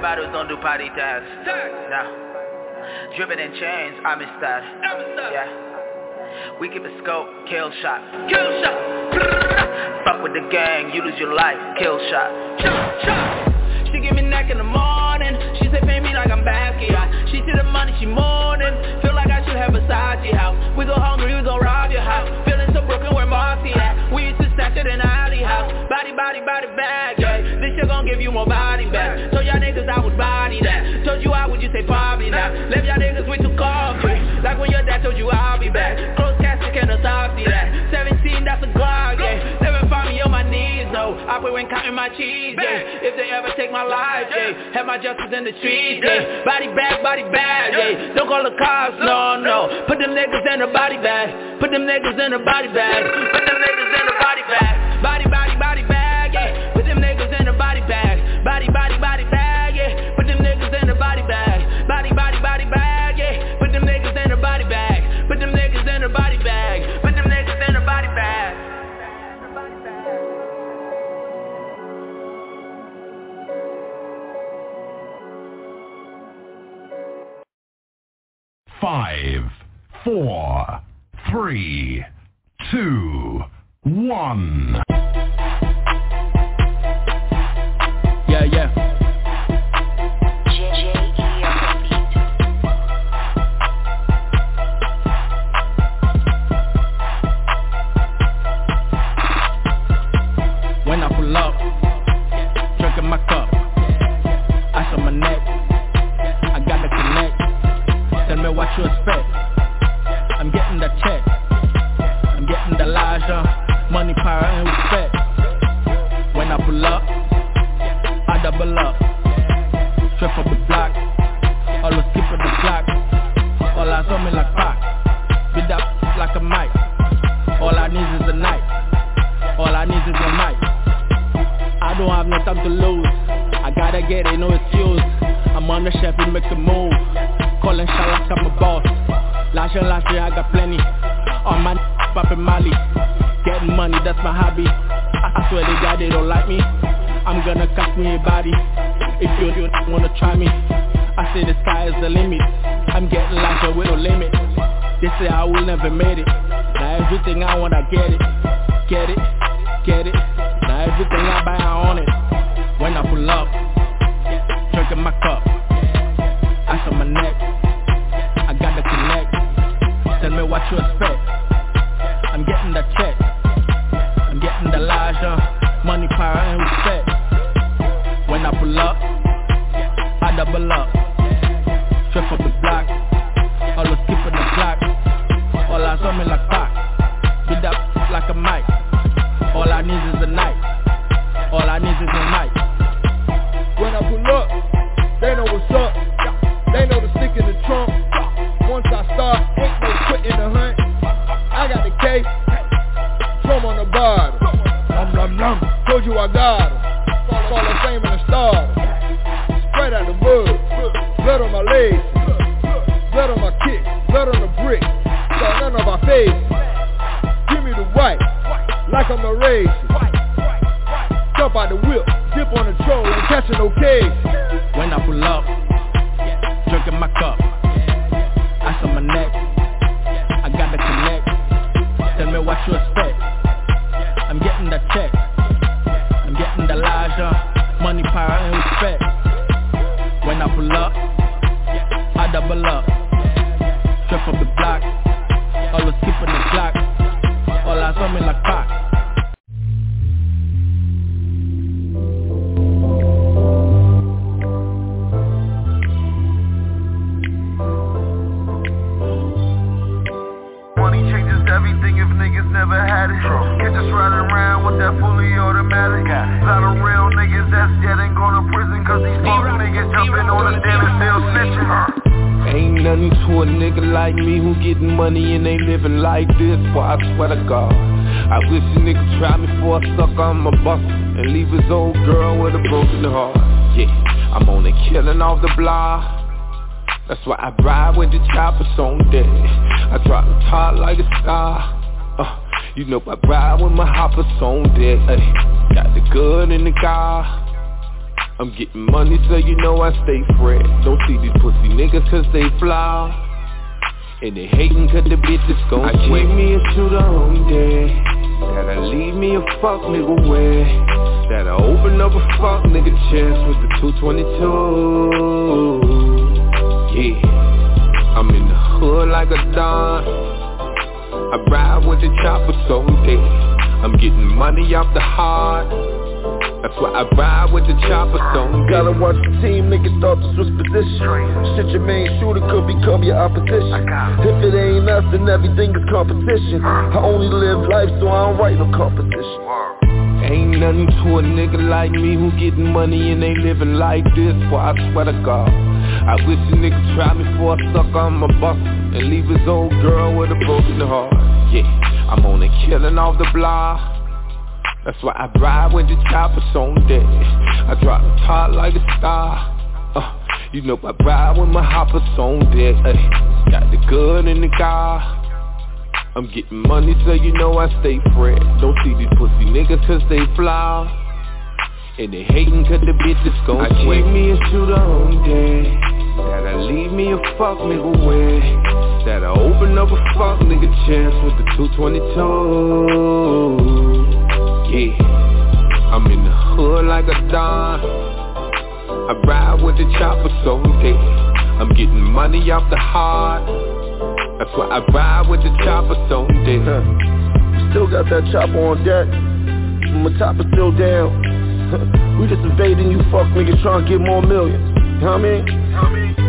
bottles don't do party tags. Nah. Dripping in chains, Amistad. Yeah. We keep a scope, kill shot. Kill shot. Fuck with the gang, you lose your life, kill shot. Chop, chop. She give me neck in the morning. She say pay me like I'm Basquiat. She see the money, she mourning. Feel like I should have Versace house. We go hungry, we go rob your house. Feeling so broken, where Marcy at? We used to stash it in the alley house. Body, body, body bag, yeah. This shit gon' give you more body back. Told y'all niggas I would body that. Told you I would, you say probably not. Left y'all niggas with two coffee. Like when your dad told you I'll be back. Close casket, can't talk see that. Seventeen, that's a Glock, yeah. Never find me on my knees, no. I quit when counting my cheese, yeah. If they ever take my life, yeah. Have my justice in the streets, yeah. Body bag, body bag, yeah. Don't call the cops, no, no. Put them niggas in the body bag. Put them niggas in the body bag. Put them niggas in the body bag. Body, body, body bag, yeah. Put them niggas in the body bag. Body, body, body bag, yeah. Put them niggas in the body bag. Body, body, body bag, yeah. Put them niggas in the body bag. Put them niggas in the body bag. Put them niggas in the body bag. Five, four, three, two, one. Yeah, yeah. When I pull up, drinking my cup, ice on my neck, I got the connect. Tell me what you expect. I'm getting the check. I'm getting the Elijah, money, power, and respect. When I pull up, I double up. Strip up the block, always keep it the block. All eyes on me like Pac. Beat up like a mic. All I need is a knife. All I need is a mic. I don't have no time to lose. I gotta get it, no excuse. I'm on the chef and make a move. Calling shot like I'm a boss. Last year, last year I got plenty. On my poppin' Molly. Getting money, that's my hobby. I swear to God they don't like me. I'm gonna cost me a body. If you, you wanna try me, I say the sky is the limit. I'm getting larger with no limit. They say I will never make it. Now everything I want, I get it. Get it, get it. Now everything I buy, I own it. When I pull up, drinking my cup, ice on my neck, I got the connect. Tell me what you expect. I'm getting the check. I'm getting the Elijah, money, power, and respect. When I pull up, I double up. Strip up the block, always keep it the block. All eyes on me like Pac. Beat up like a mic. All I need is a knife. All I need is a mic. When I pull up, they know what's up. They know the stick in the trunk. Once I start, ain't no quitting the hunt. I got the cake, drum on the bottom. Lum lum lum, told you I got him. Call of fame and a star. Spread out the mud, blood on my legs, blood on my kick, blood on the brick. Saw none of my face. Give me the white, like I'm a race. Jump out the whip, dip on the troll, ain't catching no case. When I pull up, drinking my cup, ice on my neck, I got the connect. Tell me what you expect. I'm getting the check. I'm getting the Elijah, money, power, and respect. When I pull up, I double up. Strip up the block, always keep it the block. All eyes on me like Pac. Everything if niggas never had it. Catch us riding around with that fully automatic. Lot of real niggas that's dead ain't going to prison. Cause these false niggas jumping on the damn and still snitching. Ain't nothing to a nigga like me who getting money and ain't living like this. Boy, I swear to God, I wish a nigga try me for a sucker, I'm a buster and leave his old girl with a broken heart. Yeah, I'm only killing off the block. That's why I ride with the choppers on deck. I drop the top like a star. Uh, you know I ride with my hoppers on deck. Ay, got the good in the car. I'm getting money so you know I stay fresh. Don't see these pussy niggas cause they fly. And they hating cause the bitches gon' I keep me a shooter on deck. That'll leave me a fuck nigga wet. That'll open up a fuck nigga chest with the two twenty-two. Yeah, I'm in the hood like a don. I ride with the chopper so dead. I'm getting money off the heart. That's why I ride with the chopper so dead. Gotta watch the team, niggas start to switch position. Shit, your main shooter could become your opposition. If it ain't us, then everything is competition. I only live life, so I don't write no competition. Ain't nothing to a nigga like me who getting money and ain't living like this. Boy, I swear to God, I wish a nigga try me for a suck on my buck and leave his old girl with a broken heart. Yeah, I'm on a killing off the block. That's why I ride with the choppers on deck. I drop the top like a star. Uh, you know I ride with my hoppers on deck. Ay, got the gun in the car. I'm getting money so you know I stay fresh. Don't see these pussy niggas cause they fly. And they hating cause the bitches gon' I keep me a shooter on deck. That'll leave me a fuck nigga wet. That'll open up a fuck nigga chest with the two twenty-two. Yeah, I'm in the hood like a don. I ride with the chopper so dead. I'm getting money off the heart. That's why I ride with the chopper so dead. Huh. Still got that chopper on deck. My top is still down. We just invading you fuck niggas trying to get more millions. You know what I mean? You know what I mean?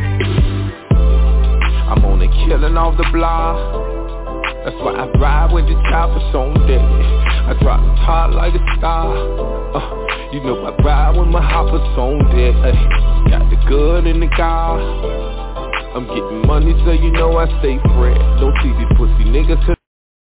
I'm on a killing off the block. That's why I ride with the chopper so dead. I drop the top like a star. Uh, you know I ride with my hoppers on deck. Ay, got the gun in the car. I'm getting money so you know I stay fresh. Don't see these pussy niggas cause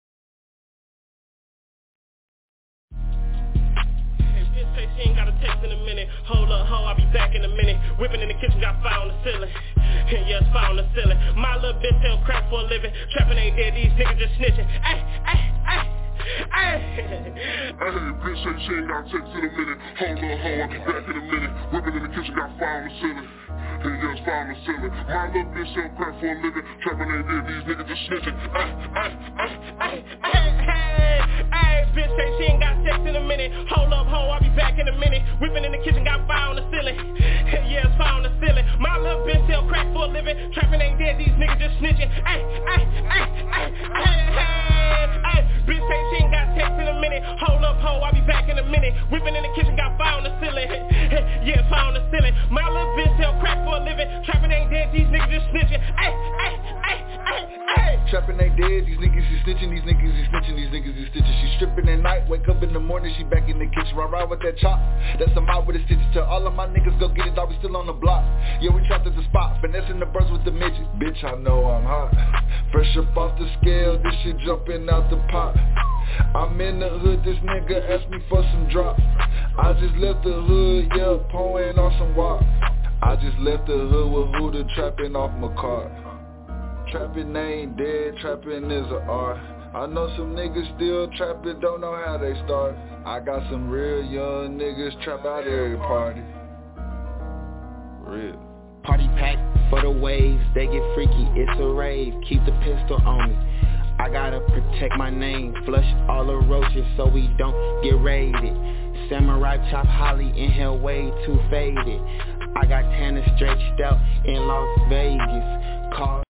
hold up, ho, I'll be back in a minute. Whipping in the kitchen, got fire on the ceiling. Yeah, it's fire on the ceiling. My little bitch sell crack for a living. Trapping ain't dead, these niggas just snitching. Ay, ay, ay, ay. Hey, bitch, say she ain't got text in a minute. Hold up, ho, I'll be back in a minute. Whipping in the kitchen, got fire on the ceiling. Yeah, yeah, it's fire on the ceiling. My little bitch sell crack for a living. Trapping ain't dead, these niggas just snitching. Ay, ay, ay, ay, ay, ay. Ay, bitch, say she ain't got sex in a minute. Hold up, ho, I'll be back in a minute. Whipping in the kitchen, got fire on the ceiling. Yeah, it's fire on the ceiling. My little bitch sell crack for a living. Trapping ain't dead, these niggas just snitching. Ay, ay, ay, ay, ay, ay, ay. Bitch, say she ain't got sex in a minute. Hold up, ho, I'll be back in a minute. Whipping in the kitchen, got fire on the ceiling. Yeah, it's fire on the ceiling. My little bitch sell crack for a living. Trapping ain't dead, these niggas just snitching. Ay, ay, ay, ay, ay. Trapping ain't dead, these niggas is snitching, these niggas is snitching, these niggas is stitching. She stripping at night, wake up in the morning, she back in the kitchen. Ride ride with that chop, that's a mouth with a stitch. Tell all of my niggas go get it, dog, we still on the block. Yeah, we trapped at the spot, finessing the birds with the midget. Bitch, I know I'm hot, fresh up off the scale, this shit jumping out the pot. I'm in the hood, this nigga asked me for some drop. I just left the hood, yeah, pouring on some walk. I just left the hood with Huda trapping off my car. Trapping ain't dead, trapping is an art. I know some niggas still trapping, don't know how they start. I got some real young niggas trap out every party. Real. Party pack for the waves, they get freaky, it's a rave. Keep the pistol on me, I gotta protect my name. Flush all the roaches so we don't get raided. Samurai chop holly, inhale way too faded. I got Tanner stretched out in Las Vegas. Call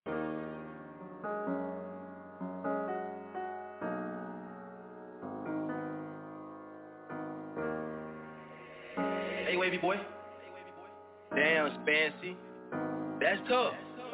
Hey, wavy boy. Damn, Spancy. That's tough.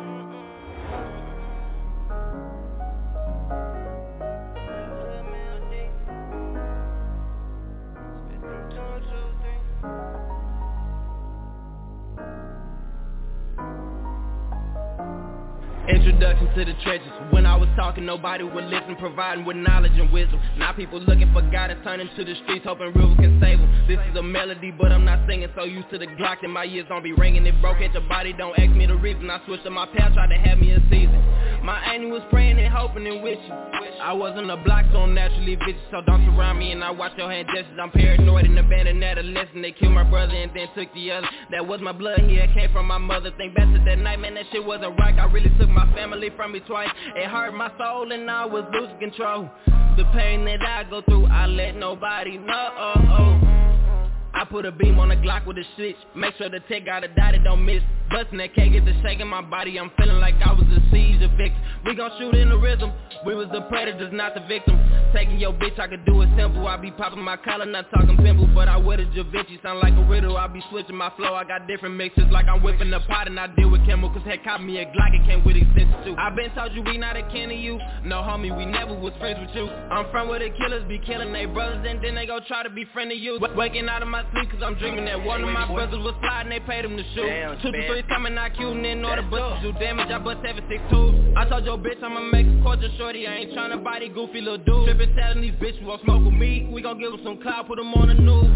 Introduction to the trenches. When I was talking, nobody would listen, providing with knowledge and wisdom. Now people looking for guidance, turning to the streets, hoping River can save them. This is a melody, but I'm not singing, so used to the Glock that my ears don't be ringing. It broke at your body, don't ask me the reason. I switched to my path, tried to have me a season. My auntie was praying and hoping and wishing. I was on the block, so I'm naturally vicious. So don't surround me and I watch your hand gestures. I'm paranoid and abandoned adolescent. They killed my brother and then took the other. That was my blood here, it came from my mother. Think back to that night, man, that shit wasn't right. I really took my family from me twice. It hurt my soul and I was losing control. The pain that I go through, I let nobody know. Oh, oh. I put a beam on the Glock with a switch. Make sure the tech got a dot, it don't miss. Bustin' that K, get the shake in my body. I'm feeling like I was a seizure victim. We gon' shoot in the rhythm. We was the predators, not the victim. Taking your bitch, I could do it simple. I be popping my collar, not talking pimple. But I wear the Da Vinci, sound like a riddle. I be switching my flow, I got different mixes. Like I'm whipping the pot and I deal with chemicals. Heck, caught me a Glock, it came with extensions too. I been told you we not akin to you. No homie, we never was friends with you. I'm from where the killers be killing they brothers and then they go try to be friend of you. Waking out of my sleep cause I'm dreaming that one of my brothers was sliding, they paid him to shoot. Damn, Two to three coming out cute and in order, but to do damage, I bust seven six two. I told your bitch I'ma make a cordial shorty, I ain't tryna body goofy little dude. Trippin' telling these bitches won't smoke with me, we gon' give them some clout, put them on the news.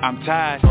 I'm tired.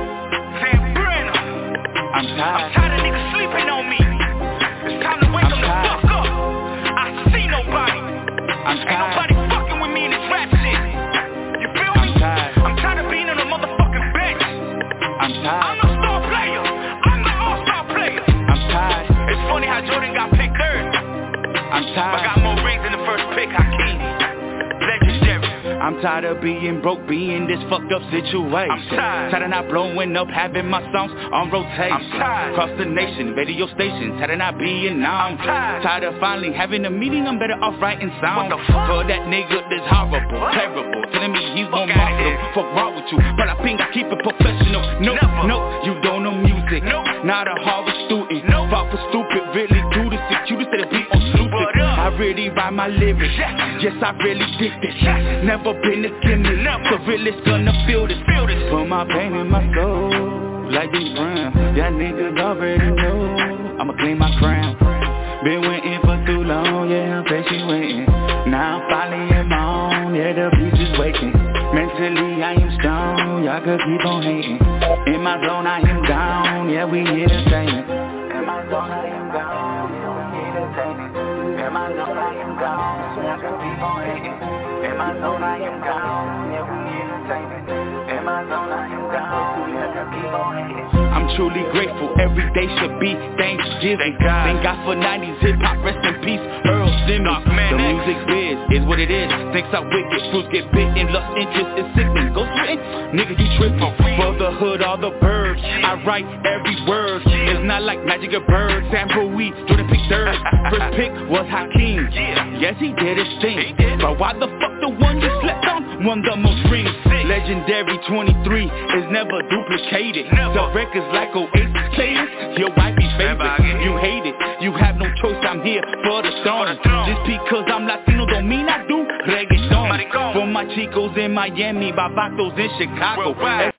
Sam Brenner. I'm tired. I'm tired of niggas sleeping on me. It's time to wake I'm them the tired. fuck up. I see nobody. I'm Ain't tired. nobody fucking with me in this rap shit. You feel me? I'm tired. I'm tired of being on a motherfucking bench. I'm tired. I'm a star player. I'm the all-star player. I'm tired. It's funny how Jordan got picked third. I'm tired. But got more rings than the first pick, Hakeem. Legendary. I'm tired of being broke, being this fucked up situation. I'm tired. Tired of not blowing up, having my songs on rotation. I'm tired. Across the nation, radio stations, tired of not being known. I'm tired. Tired of finally having a meeting, I'm better off writing songs. What the fuck? For that nigga that's horrible, What? terrible, telling me he's Fuck more outta muscle. here. Fuck wrong with you, but I think I keep it professional. No, Never. no, you don't know music. Nope. Not a Harvard student. Nope. Fall for stupid, really do this shit. You just said it be on stupid. What up? I really write my lyrics. Yes. Yes, I really did this. Yes. Never been a gimmick. Never. The realest gonna feel this. Feel this. Put my pain in my soul, like these Brown. Y'all niggas already know I'ma claim my crown. Been waiting for too long, yeah, I'm patient waiting. Now I'm finally in my own, yeah, the beach is waiting. Mentally I am strong, y'all could keep on hating. In my zone I am down, yeah, we entertaining. In my zone I am down, yeah, we entertaining. In my zone I am down, y'all could keep on hating. In my zone I am down, yeah, we entertaining. In my zone I am down, y'all could keep on hating. I'm truly grateful, every day should be Thanksgiving. Thank God. Thank God for nineties hip-hop, rest in peace, Earl Simmons. Man, The X. music biz is what it is. Thinks I wicked, fruits get bitten, lost interest is sickening. Go spitting, nigga you tripping. For the hood, all the birds, I write every word. It's not like magic or bird, sample weed, Jordan pick third. First pick was Hakeem, yes he did his thing. But why the fuck the one you slept on won the most rings? Legendary twenty-three is never duplicated. The records like Oasis players, your wife be favorite. You hate it, you have no choice, I'm here for the throne. Just because I'm Latino don't mean I do reggaeton. For my chicos in Miami, Barbados in Chicago.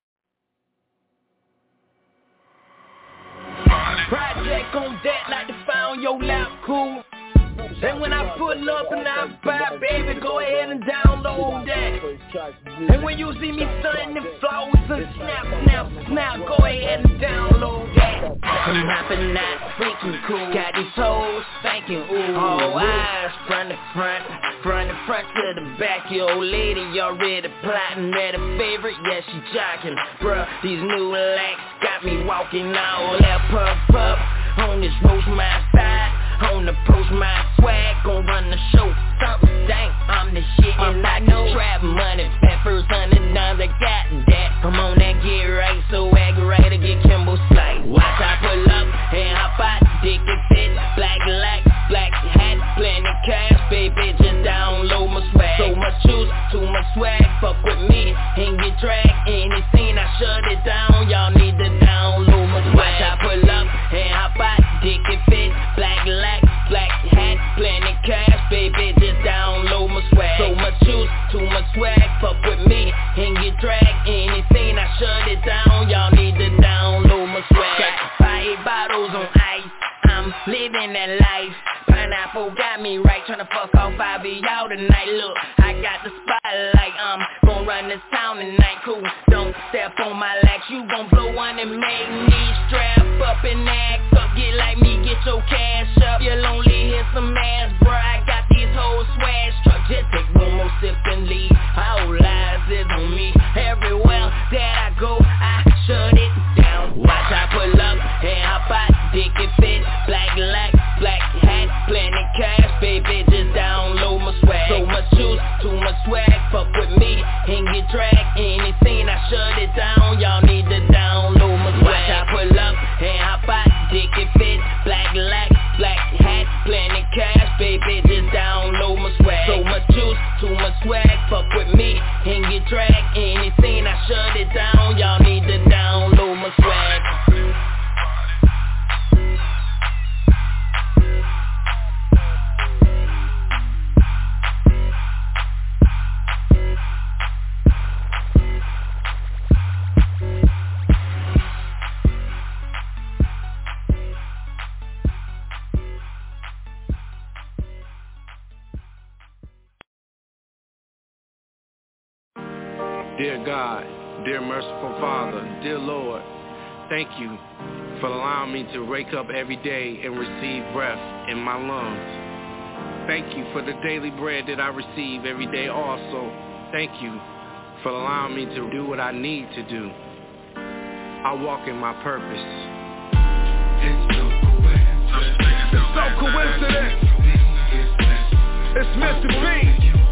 Project on deck like the fire on your lap, cool. And when I pull up and I buy, baby, go ahead and download that. And when you see me stunting the flows and snap, snap, snap, go ahead and download that. I'm hopping out, freaking cool. Got these hoes thinking, ooh, all eyes front to front, front to front to the back. Your old lady already plotting at a favorite, yeah, she jocking. Bruh, these new legs got me walking all that puff puff. On this roast my side, on the post my swag, gon' run the show, something dang, I'm the shit and I know trap money, peppers, hundred dimes, I got that. Come on that get right, so act right to get Kimbo slice. Watch I pull up and hop out, dick and fit, black light, black hat, plenty cash, baby, just download my swag. So much juice, too much swag, fuck with me, and get dragged. Any scene I shut it down, y'all need to download my swag. Watch I pull up and hop out, dick and fit, black light, black hat, plenty cash, baby, just download my swag. So much juice, too much swag, fuck with me, and get dragged. Any scene I shut it down, y'all need to download my swag. Got five bottles on ice, I'm living that life. Pineapple got me right, tryna fuck off five of y'all tonight. Look, I got the spotlight, I'm gon' run this town tonight. Cool, don't step on my lax, you gon' blow one and make me strap up and act up. Get like me, get your cash up. You'll only hit some ass, bruh. I got these whole swag struck. Just take one more sip and leave. All eyes is on me. Everywhere that I go, I shut it down. Watch I pull up and hop out, dick and fit, black light, black hat, plenty cash, baby, just download my swag. So much juice, too much swag, fuck with me, and get dragged. Any scene I shut it down, y'all need to download my swag. Watch I pull up and hop out, dick and fit, black light, black hat, plenty cash, baby, just download my swag. So much juice, too much swag, fuck with me, and get dragged. Any scene I shut it down, y'all need to download my swag. Dear God, Dear merciful Father, dear Lord, thank you for allowing me to wake up every day and receive breath in my lungs. Thank you for the daily bread that I receive every day also. Thank you for allowing me to do what I need to do. I walk in my purpose. It's no coincidence. It's no coincidence. It's meant to be.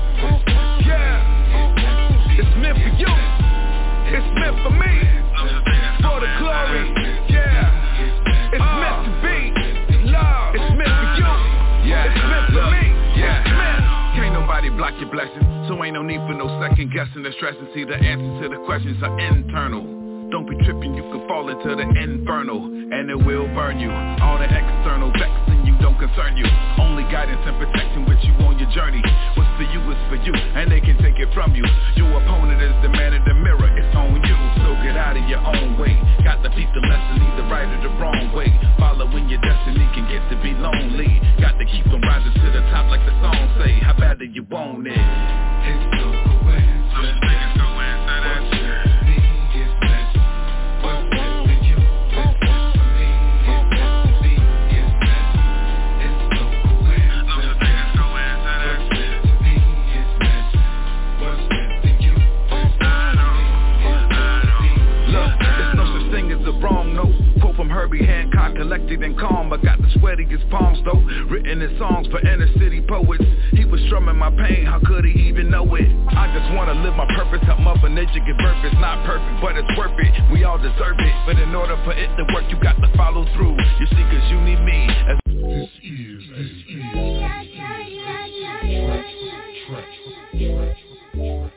Yeah. It's meant for you. It's meant for me. For the glory. Yeah. It's uh, meant to be. Love. It's meant for you. Yeah. It's meant for me. Yeah. It's meant. Can't nobody block your blessings, so ain't no need for no second guessing or stressing. See, the answers to the questions are internal. Don't be tripping, you can fall into the infernal, and it will burn you. All the external vexing you don't concern you. Only guidance and protection with you on your journey. What's for you is for you, and they can take it from you. Your opponent is the man in the mirror, it's on you. So get out of your own way. Got to teach the lesson, either right or the wrong way. Following your destiny can get to be lonely. Got to keep them rising to the top like the song say. How bad do you want it? It's no coincidence. It's no coincidence. Herbie Hancock, collected and calm. I got the sweatiest palms though, written in songs for inner city poets. He was strumming my pain, how could he even know it? I just wanna live my purpose, help Mother Nature give birth. It's not perfect, but it's worth it. We all deserve it, but in order for it to work, you got to follow through. You see, cause you need me. As this is, this is. Track, track, track,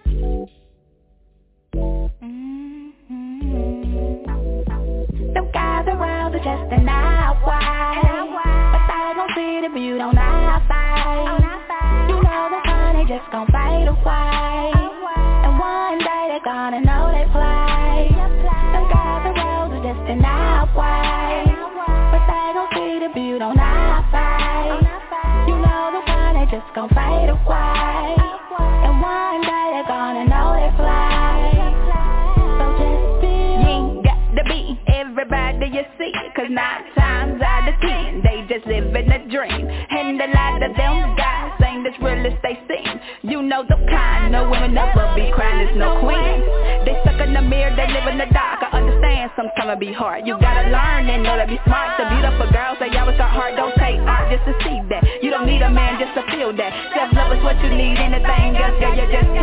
Them guys around are just an hour, but they gon' see the beauty on our side. You know the fun, they just gon' fade away, and one day they gonna know they play. Them guys around are just an hour, but they gon' see the beauty on our side. You know the fun, they just gon' fade away, and one day they gonna know they play. So just be, you ain't got to be everybody you see, cause nine times out of ten they just living a dream. And a lot of them guys ain't as real as they seem. You know the kind, no women never be crying, there's no queen. They stuck in the mirror, they live in the dark. I understand sometimes it be hard. You gotta learn and know to be smart. The beautiful girls, they always got heart. Don't take art just to see that. You don't need a man just to feel that. Self-love is what you need, anything else, girl, you just